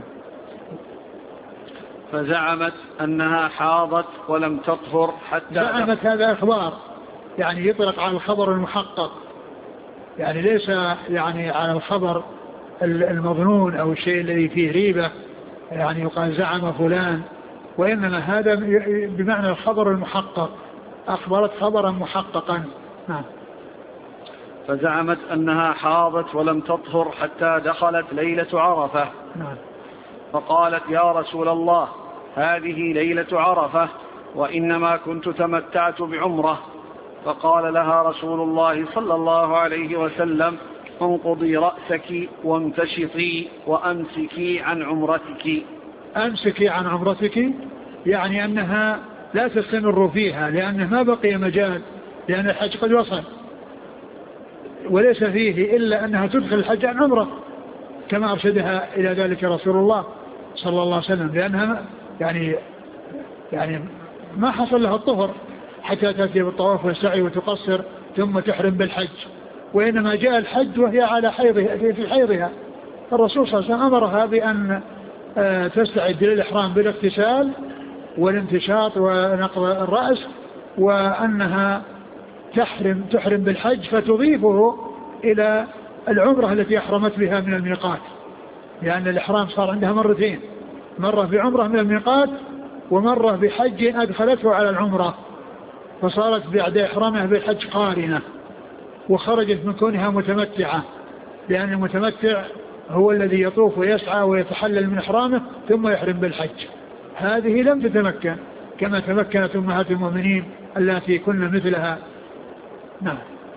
فزعمت أنها حاضت ولم تطهر حتى زعمت، هذا إخبار يعني يطلق على الخبر المحقق، يعني ليس يعني على الخبر المظنون أو الشيء الذي فيه ريبة، يعني يقال زعم فلان، وإنما هذا بمعنى الخبر المحقق، أخبرت خبرا محققا. نعم. فزعمت أنها حاضت ولم تطهر حتى دخلت ليلة عرفة. نعم. فقالت يا رسول الله هذه ليلة عرفة وإنما كنت تمتعت بعمرة. فقال لها رسول الله صلى الله عليه وسلم انقضي رأسك وامتشطي وأمسكي عن عمرتك. أمسكي عن عمرتك يعني أنها لا تستمر فيها، لأنه ما بقي مجال، لأن الحج قد وصل وليس فيه إلا أنها تدخل الحج عن عمرة كما أرشدها إلى ذلك رسول الله صلى الله عليه وسلم، لأنها يعني ما حصل لها الطهر حتى تأتي بالطواف والسعي وتقصر ثم تحرم بالحج، وإنما جاء الحج وهي على حيضها في حيضها. الرسول صلى الله عليه وسلم أمرها بأن تستعد للإحرام بالاغتسال والانتشاط ونقض الرأس، وأنها تحرم بالحج فتضيفه إلى العمرة التي أحرمت بها من الميقات، لأن الإحرام صار عندها مرتين، مرة بعمرة من الميقات ومرة بحج أدخلته على العمرة، فصارت بعد إحرامها بالحج قارنة وخرجت من كونها متمتعة، لأن المتمتع هو الذي يطوف ويسعى ويتحلل من إحرامه ثم يحرم بالحج. هذه لم تتمكن كما تمكنت أمهات المؤمنين التي كن مثلها. نعم.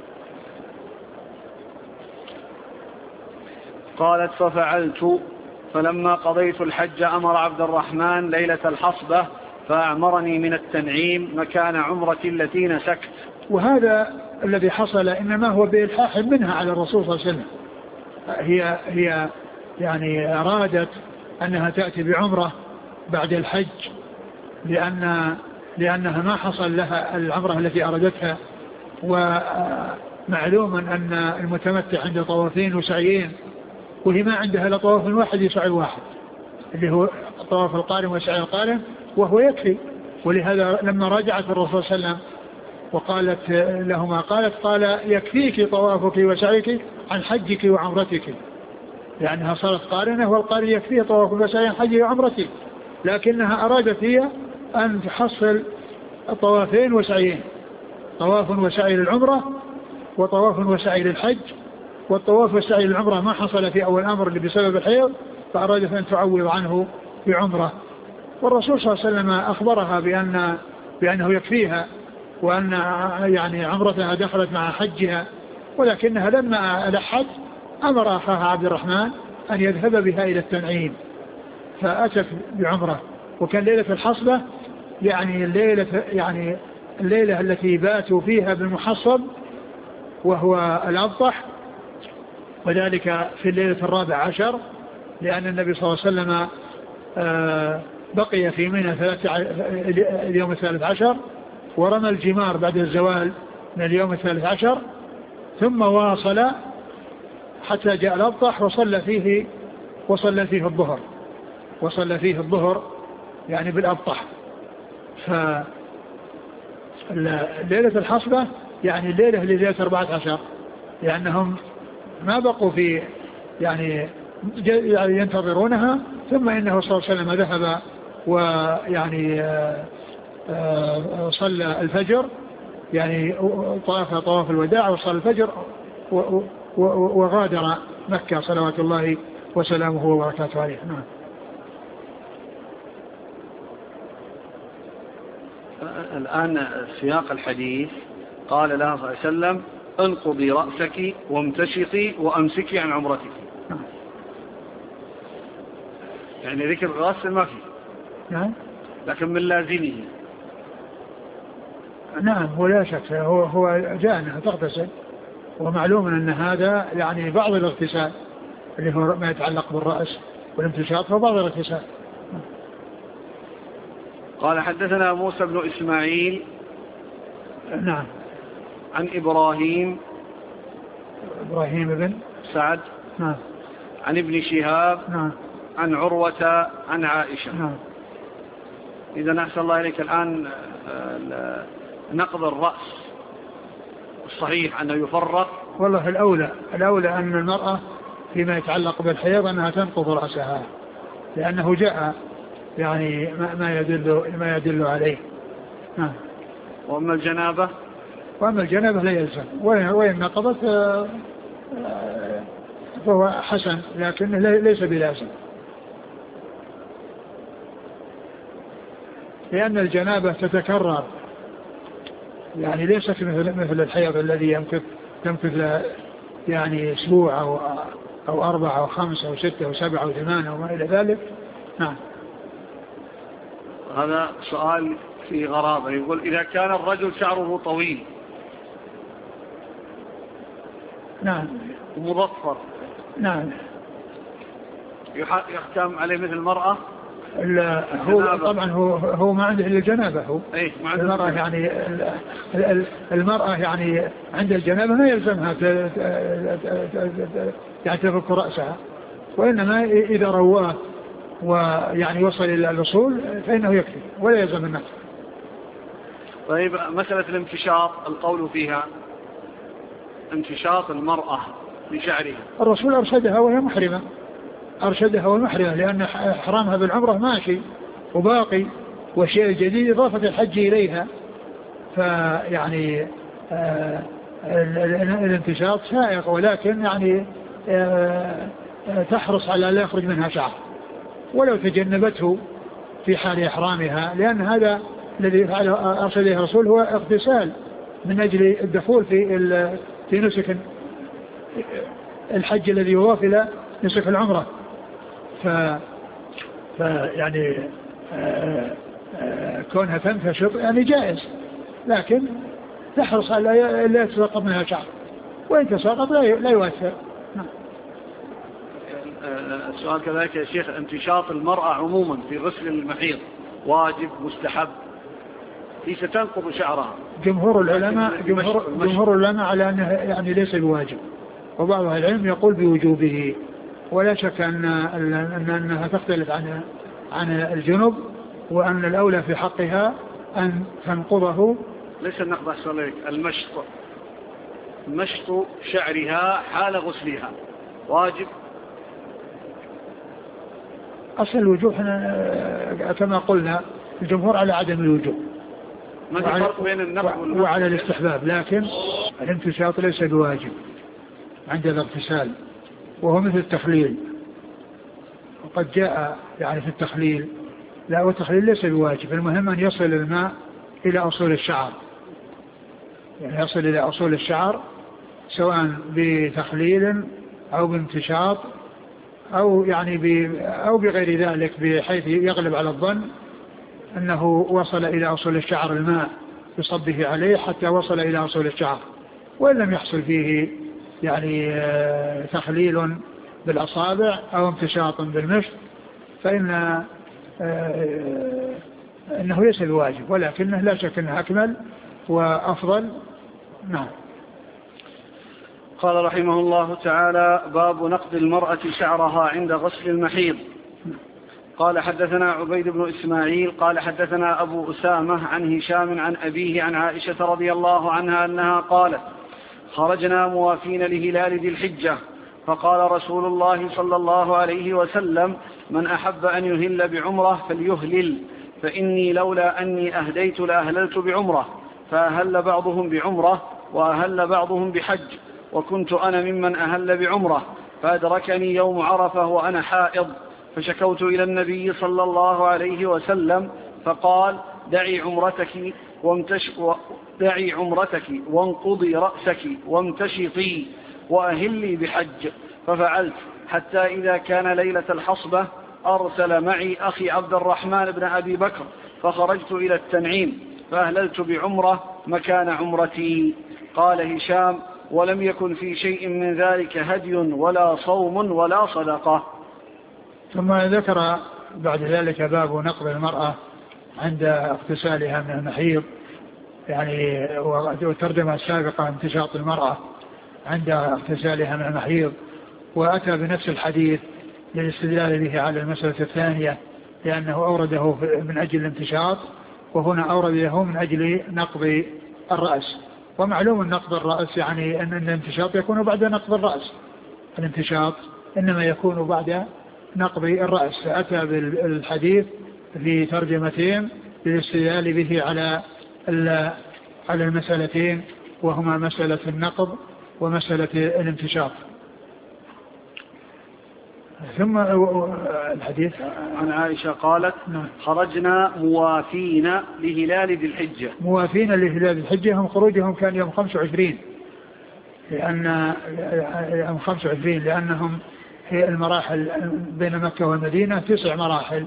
قالت ففعلت، فلما قضيت الحج أمر عبد الرحمن ليلة الحصبة فأعمرني من التنعيم مكان عمرتي التي نسكت. وهذا الذي حصل إنما هو بإلحاح منها على الرسول صلى الله عليه وسلم. هي يعني أرادت أنها تأتي بعمرة بعد الحج لأنها ما حصل لها العمرة التي أرادتها، ومعلوم أن المتمتع عنده طوافين وسعيين، وهي ما عندها إلا طواف واحد يسعى واحد اللي هو طواف القارن وسعي القارن، وهو يكفي. ولهذا لما رجعت الرسول صلى الله عليه وسلم وقالت لهما قال يكفيك طوافك وسعيك عن حجك وعمرتك، لأنها صارت قارنة والقارن يكفيه طواف وسعي عن حجه وعمرته، لكنها أرادت هي أن تحصل طوافين وسعيين، طواف وسعي للعمرة وطواف وسعي للحج، والطواف والسعي للعمرة ما حصل في أول أمر اللي بسبب الحيض، فأرادت أن تعوض عنه بعمرة. والرسول صلى الله عليه وسلم أخبرها بأنه يكفيها وأن يعني عمرتها دخلت مع حجها، ولكنها لما ألحت أمر أخاها عبد الرحمن أن يذهب بها إلى التنعيم، فأتت بعمرة. وكان ليلة الحصبة يعني الليلة التي باتوا فيها بالمحصب وهو الأبطح، وذلك في الليلة 14، لأن النبي صلى الله عليه وسلم بقي في منى اليوم 13، ورمى الجمار بعد الزوال من اليوم 13، ثم واصل حتى جاء الأبطح وصلى فيه الظهر يعني بالأبطح. فليلة الحصبة يعني الليلة اللي ليلة 14، لأنهم ما بقوا في يعني ينتظرونها، ثم إنه صلى الله عليه وسلم ذهب ويعني صلى الفجر، يعني طواف الوداع وصلى الفجر وغادر مكة صلوات الله وسلامه وبركاته عليه. نعم. الآن سياق الحديث قال لها صلى الله عليه وسلم انقضي رأسك وامتشطي وامسكي عن عمرتك. يعني ذكر الغسل ما فيه. نعم. لكن من لازمه. نعم ولا شك هو جاءنا تغتسل، ومعلوم أن هذا يعني بعض الاغتسال اللي هو ما يتعلق بالرأس والامتشاط فبعض الاغتسال. قال حدثنا موسى بن إسماعيل. نعم. عن إبراهيم بن سعد. نعم. عن ابن شهاب. نعم. عن عروة عن عائشة. نعم. إذا أحسن الله إليك الآن نقض الرأس الصحيح أنه يفرق. والله الأولى أن المرأة فيما يتعلق بالحيض أنها تنقض رأسها، لأنه جاء يعني ما يدل عليه. نعم. وأما الجنابة لا يلزم، وإن نقضت فهو حسن، لكن ليس بلازم، لأن الجنابة تتكرر، يعني ليست مثل الحيض الذي تمكث يعني أسبوع أو 4 أو 5 أو 6 أو 7 أو 8 أو ما إلى ذلك. نعم. هذا سؤال في غرابة، يقول إذا كان الرجل شعره طويل نعم ومضفر نعم يحكم عليه مثل المرأة؟ هو طبعا هو ما عنده إلا الجنابة. هو المرأة المرأة يعني عند الجنابة ما يلزمها يعني تفك رأسها، وإنما إذا رواه ويعني وصل إلى الوصول فإنه يكفي ولا يلزم النفس. طيب مسألة الانفشاط القول فيها، انفشاط المرأة لشعرها، الرسول أرشدها وهي محرمة، لأن حرامها بالعمرة ماشي وباقي، والشيء الجديد إضافة الحج إليها، فيعني الانتشاط سائق، ولكن يعني تحرص على لا يخرج منها شعر ولو تجنبته في حال إحرامها، لأن هذا الذي فعله أرشد إليه الرسول هو اغتسال من أجل الدخول في نسك الحج الذي يضاف إلى نسك العمرة. يعني كونها تنفشط يعني جائز، لكن تحرص على لا يتساقط منها شعر، وإن تساقط لا يؤثر. السؤال كذلك يا شيخ، انتشاط المرأة عموما في غسل المحيض واجب مستحب؟ هي ستنقض شعرها. جمهور العلماء على أنه يعني ليس بواجب، وبعض أهل العلم يقول بوجوبه، ولا شك أنها تختلف عن الجنب، وأن الأولى في حقها أن تنقضه. ليس النقض أحسن لك، مشط شعرها حال غسلها واجب. أصل الوجوب كما قلنا الجمهور على عدم الوجوب، ما في فرق بين النقض وعلى الاستحباب، لكن الانتشاط ليس بواجب عند الاغتسال، وهو مثل التخليل، وقد جاء يعني في التخليل، لا والتخليل ليس بواجب، المهم أن يصل الماء إلى أصول الشعر، يعني يصل إلى أصول الشعر سواء بتخليل أو بانتشاط أو يعني أو بغير ذلك، بحيث يغلب على الظن أنه وصل إلى أصول الشعر الماء بصبه عليه حتى وصل إلى أصول الشعر، وإن لم يحصل فيه يعني تخليل بالأصابع أو امتشاط بالمشط فإنه ليس بواجب، ولكنه لا شك أنه أكمل وأفضل. نعم. قال رحمه الله تعالى: باب نقض المرأة شعرها عند غسل المحيض. قال حدثنا عبيد بن إسماعيل قال حدثنا أبو أسامة عن هشام عن أبيه عن عائشة رضي الله عنها أنها قالت: خرجنا موافين لهلال ذي الحجة، فقال رسول الله صلى الله عليه وسلم: من أحب أن يهل بعمرة فليهلل، فإني لولا أني أهديت لأهللت بعمرة، فأهل بعضهم بعمرة وأهل بعضهم بحج، وكنت أنا ممن أهل بعمرة، فأدركني يوم عرفة وأنا حائض، فشكوت إلى النبي صلى الله عليه وسلم فقال: دعي عمرتك وانقضي رأسك وامتشطي وأهلي بحج، ففعلت، حتى إذا كان ليلة الحصبة أرسل معي أخي عبد الرحمن بن أبي بكر، فخرجت إلى التنعيم فأهللت بعمرة مكان عمرتي. قال هشام: ولم يكن في شيء من ذلك هدي ولا صوم ولا صدقة. ثم ذكر بعد ذلك باب نقض المرأة عند اغتسالها من المحيض، يعني والترجمة السابقة انتشاط المرأة عند اغتسالها من المحيض، وأتى بنفس الحديث للاستدلال به على المسألة الثانية، لأنه أورده من أجل الانتشاط، وهنا أورده من أجل نقض الرأس. ومعلوم نقض الرأس يعني أن الانتشاط يكون بعد نقض الرأس، الانتشاط إنما يكون بعد نقض الرأس، فأتى بالحديث في ترجمتين للاستدلال به على المسألتين، وهما مسألة النقض ومسألة الانتشاط. ثم الحديث عن عائشة قالت: خرجنا موافين لهلال ذي الحجة. موافين لهلال ذي الحجة هم خروجهم كان يوم 25، لأنهم هي المراحل بين مكة والمدينة 9 مراحل،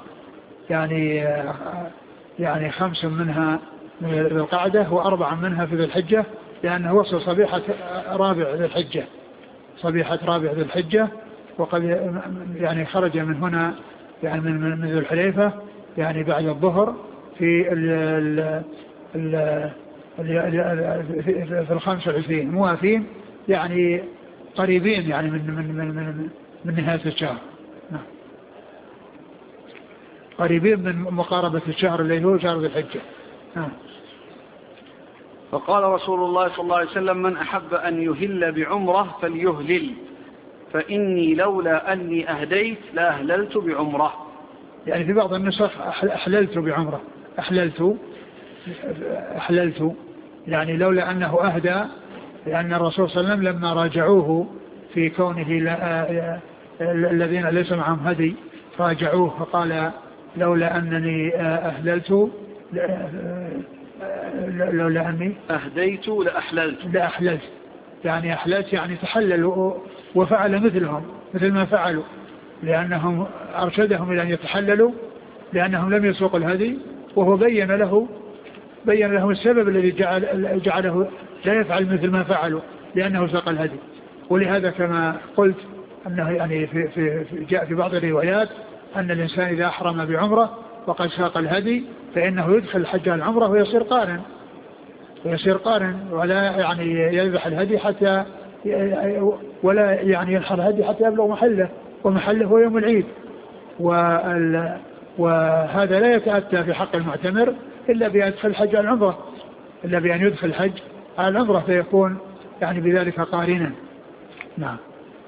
يعني 5 منها من ذي القعدة و4 منها في ذي الحجة، لأنه وصل صبيحة رابع ذي الحجة، وقد يعني خرج من هنا يعني من ذو الحليفة يعني بعد الظهر في في 25 موافين يعني قريبين يعني من نهاية الشهر. نعم. قريبين من مقاربة الشهر اللي هو شهر ذي الحجة. نعم. فقال رسول الله صلى الله عليه وسلم: من أحب أن يهل بعمرة فليهلل، فإني لولا أني أهديت لأهللت بعمرة. يعني في بعض النسخ أحللت بعمرة، أحللت يعني لولا أنه أهدى، لأن الرسول صلى الله عليه وسلم لما راجعوه في كونه الذين ليس معهم هدي راجعوه فقال: لولا أنني أهللت لولا أني أهديت لأحللت، يعني أحللت يعني تحللوا وفعل مثلهم مثل ما فعلوا، لأنهم أرشدهم إلى أن يتحللوا لأنهم لم يسوقوا الهدي، وهو بين له السبب الذي جعله لا يفعل مثل ما فعلوا لأنه ساق الهدي. ولهذا كما قلت أنه يعني جاء في بعض الروايات أن الإنسان إذا أحرم بعمرة وقد ساق الهدي فإنه يدخل الحج العمرة ويصير قارن ولا يعني يذبح الهدي حتى ولا يعني ينحر الهدي حتى يبلغ محله، ومحله هو يوم العيد. وهذا لا يتأتى في حق المعتمر إلا بأن يدخل الحج على العمرة، إلا بأن يدخل الحج على العمرة فيكون يعني بذلك قارنا. نعم.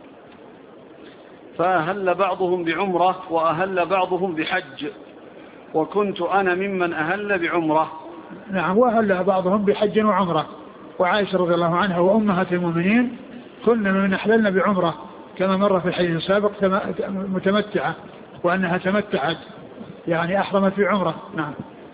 فأهل بعضهم بعمرة وأهل بعضهم بحج، وكنت أنا ممن أهل بعمرة. نعم. وأهل بعضهم بحج وعمرة، وعائشة رضي الله عنها وأمهات المؤمنين كنا من أحللنا بعمرة كما مر في الحديث السابق متمتعة، وأنها تمتعت يعني أحرمت بعمرة. نعم.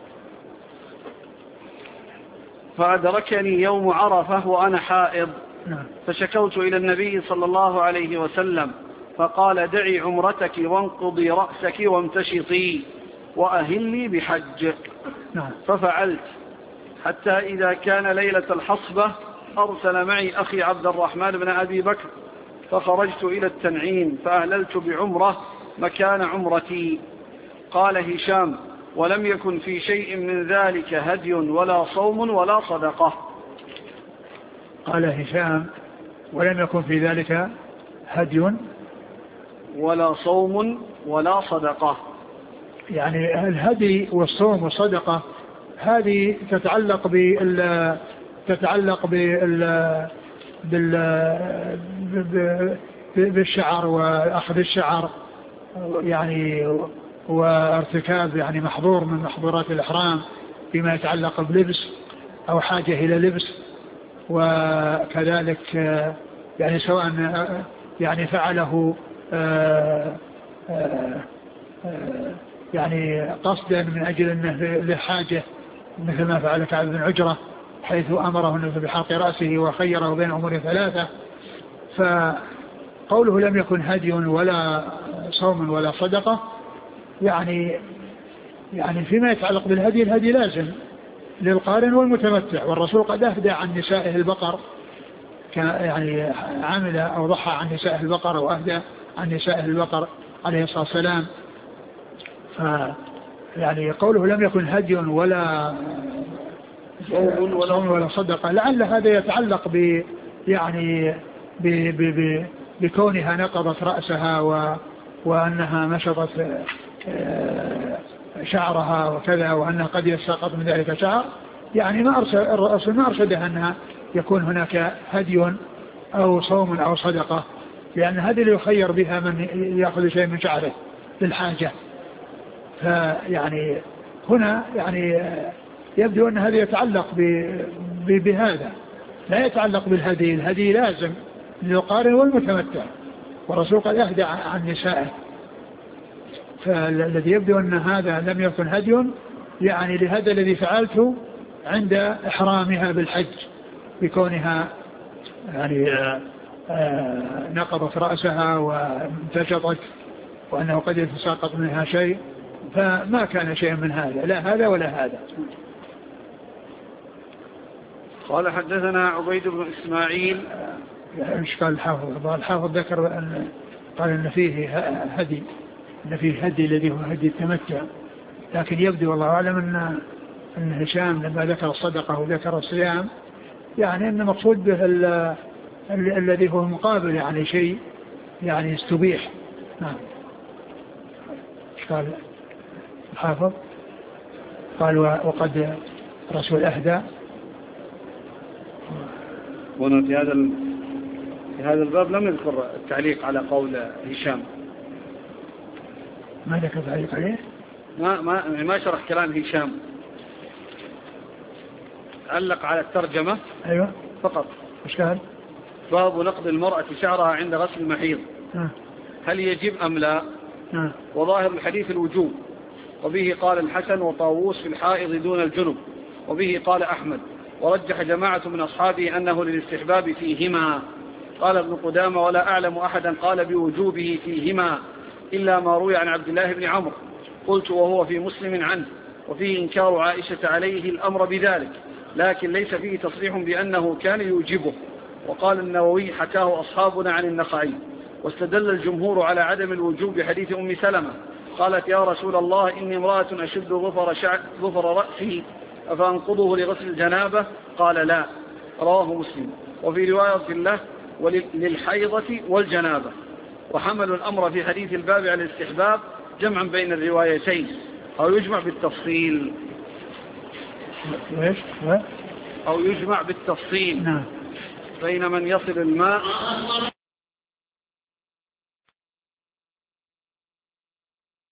فأدركني يوم عرفة وأنا حائض. نعم. فشكوت إلى النبي صلى الله عليه وسلم فقال: دعي عمرتك وانقضي رأسك وامتشطي وأهلي بحج. نعم. ففعلت حتى إذا كان ليلة الحصبة أرسل معي أخي عبد الرحمن بن أبي بكر، فخرجت إلى التنعيم فأهللت بعمرة مكان عمرتي. قال هشام: ولم يكن في شيء من ذلك هدي ولا صوم ولا صدقة. قال هشام: ولم يكن في ذلك هدي ولا صوم ولا صدقة. يعني الهدي والصوم والصدقة هذه تتعلق بالشعر وأخذ الشعر يعني وارتكاب يعني محظور من محظورات الإحرام فيما يتعلق بلبس أو حاجة إلى لبس. وكذلك يعني سواء يعني فعله يعني قصدا من أجل أنه لحاجة مثل ما فعل كعب بن عجرة حيث أمره أنه بحلق رأسه وخيره بين أمور ثلاثة. فقوله لم يكن هدي ولا صوم ولا صدقة يعني فيما يتعلق بالهدي، الهدي لازم للقارن والمتمتع، والرسول قد أهدى عن نسائه البقر يعني عامل أو ضحى عن نسائه البقر وأهدى عن نسائه البقر عليه الصلاة والسلام. يعني قوله لم يكن هدي ولا صوم ولا صدقة لعل هذا يتعلق يعني بكونها نقضت رأسها وأنها مشطت شعرها وكذا، وأنها قد يسقط من ذلك شعر. يعني الرسول ما أرشدها أنها يكون هناك هدي أو صوم أو صدقة، لأن هذه اللي يخير بها من يأخذ شيء من شعره للحاجة. فيعني هنا يعني يبدو أن هذا يتعلق بهذا، لا يتعلق بالهدي. الهدي لازم للقارن والمتمتع، والرسول قد أهدى عن نسائه. فالذي يبدو أن هذا لم يكن هدي يعني لهذا الذي فعلته عند إحرامها بالحج بكونها يعني نقضت رأسها وامتشطت وأنه قد يتساقط منها شيء، فما كان شيء من هذا، لا هذا ولا هذا. قال حدثنا عبيد بن إسماعيل. إيش قال الحافظ؟ الحافظ ذكر أن قال إن فيه هدي أن فيه هدي الذي هو هدي التمتع، لكن يبدو والله أعلم أن هشام لما ذكر الصدقة وذكر الصيام يعني أن مقصود به الذي هو مقابل يعني شيء يعني يستبيح. نعم. قال الحافظ قال وقد رسول أهدى. هنا في هذا الباب لم يذكر التعليق على قول هشام. ما ذكر تعليق عليه؟ ما شرح كلام هشام، علق على الترجمة. أيوة فقط. إيش قال؟ باب نقض المرأة شعرها عند غسل المحيض، هل يجب أم لا؟ وظاهر الحديث الوجوب، وبه قال الحسن وطاووس في الحائض دون الجنب، وبه قال أحمد، ورجح جماعة من أصحابه أنه للاستحباب فيهما. قال ابن قدامة ولا أعلم أحدا قال بوجوبه فيهما إلا ما روي عن عبد الله بن عمرو. قلت وهو في مسلم عنه، وفيه إنكار عائشة عليه الأمر بذلك، لكن ليس فيه تصريح بأنه كان يوجبه. وقال النووي حكاه أصحابنا عن النخعي. واستدل الجمهور على عدم الوجوب بحديث أم سلمة قالت يا رسول الله إني امرأة أشد ظفر رأسي أفأنقضه لغسل الجنابة؟ قال لا. رواه مسلم. وفي رواية له وللحيضة والجنابة. وحملوا الأمر في حديث الباب على الاستحباب جمعا بين الروايتين، أو يجمع بالتفصيل. بين من يصل الماء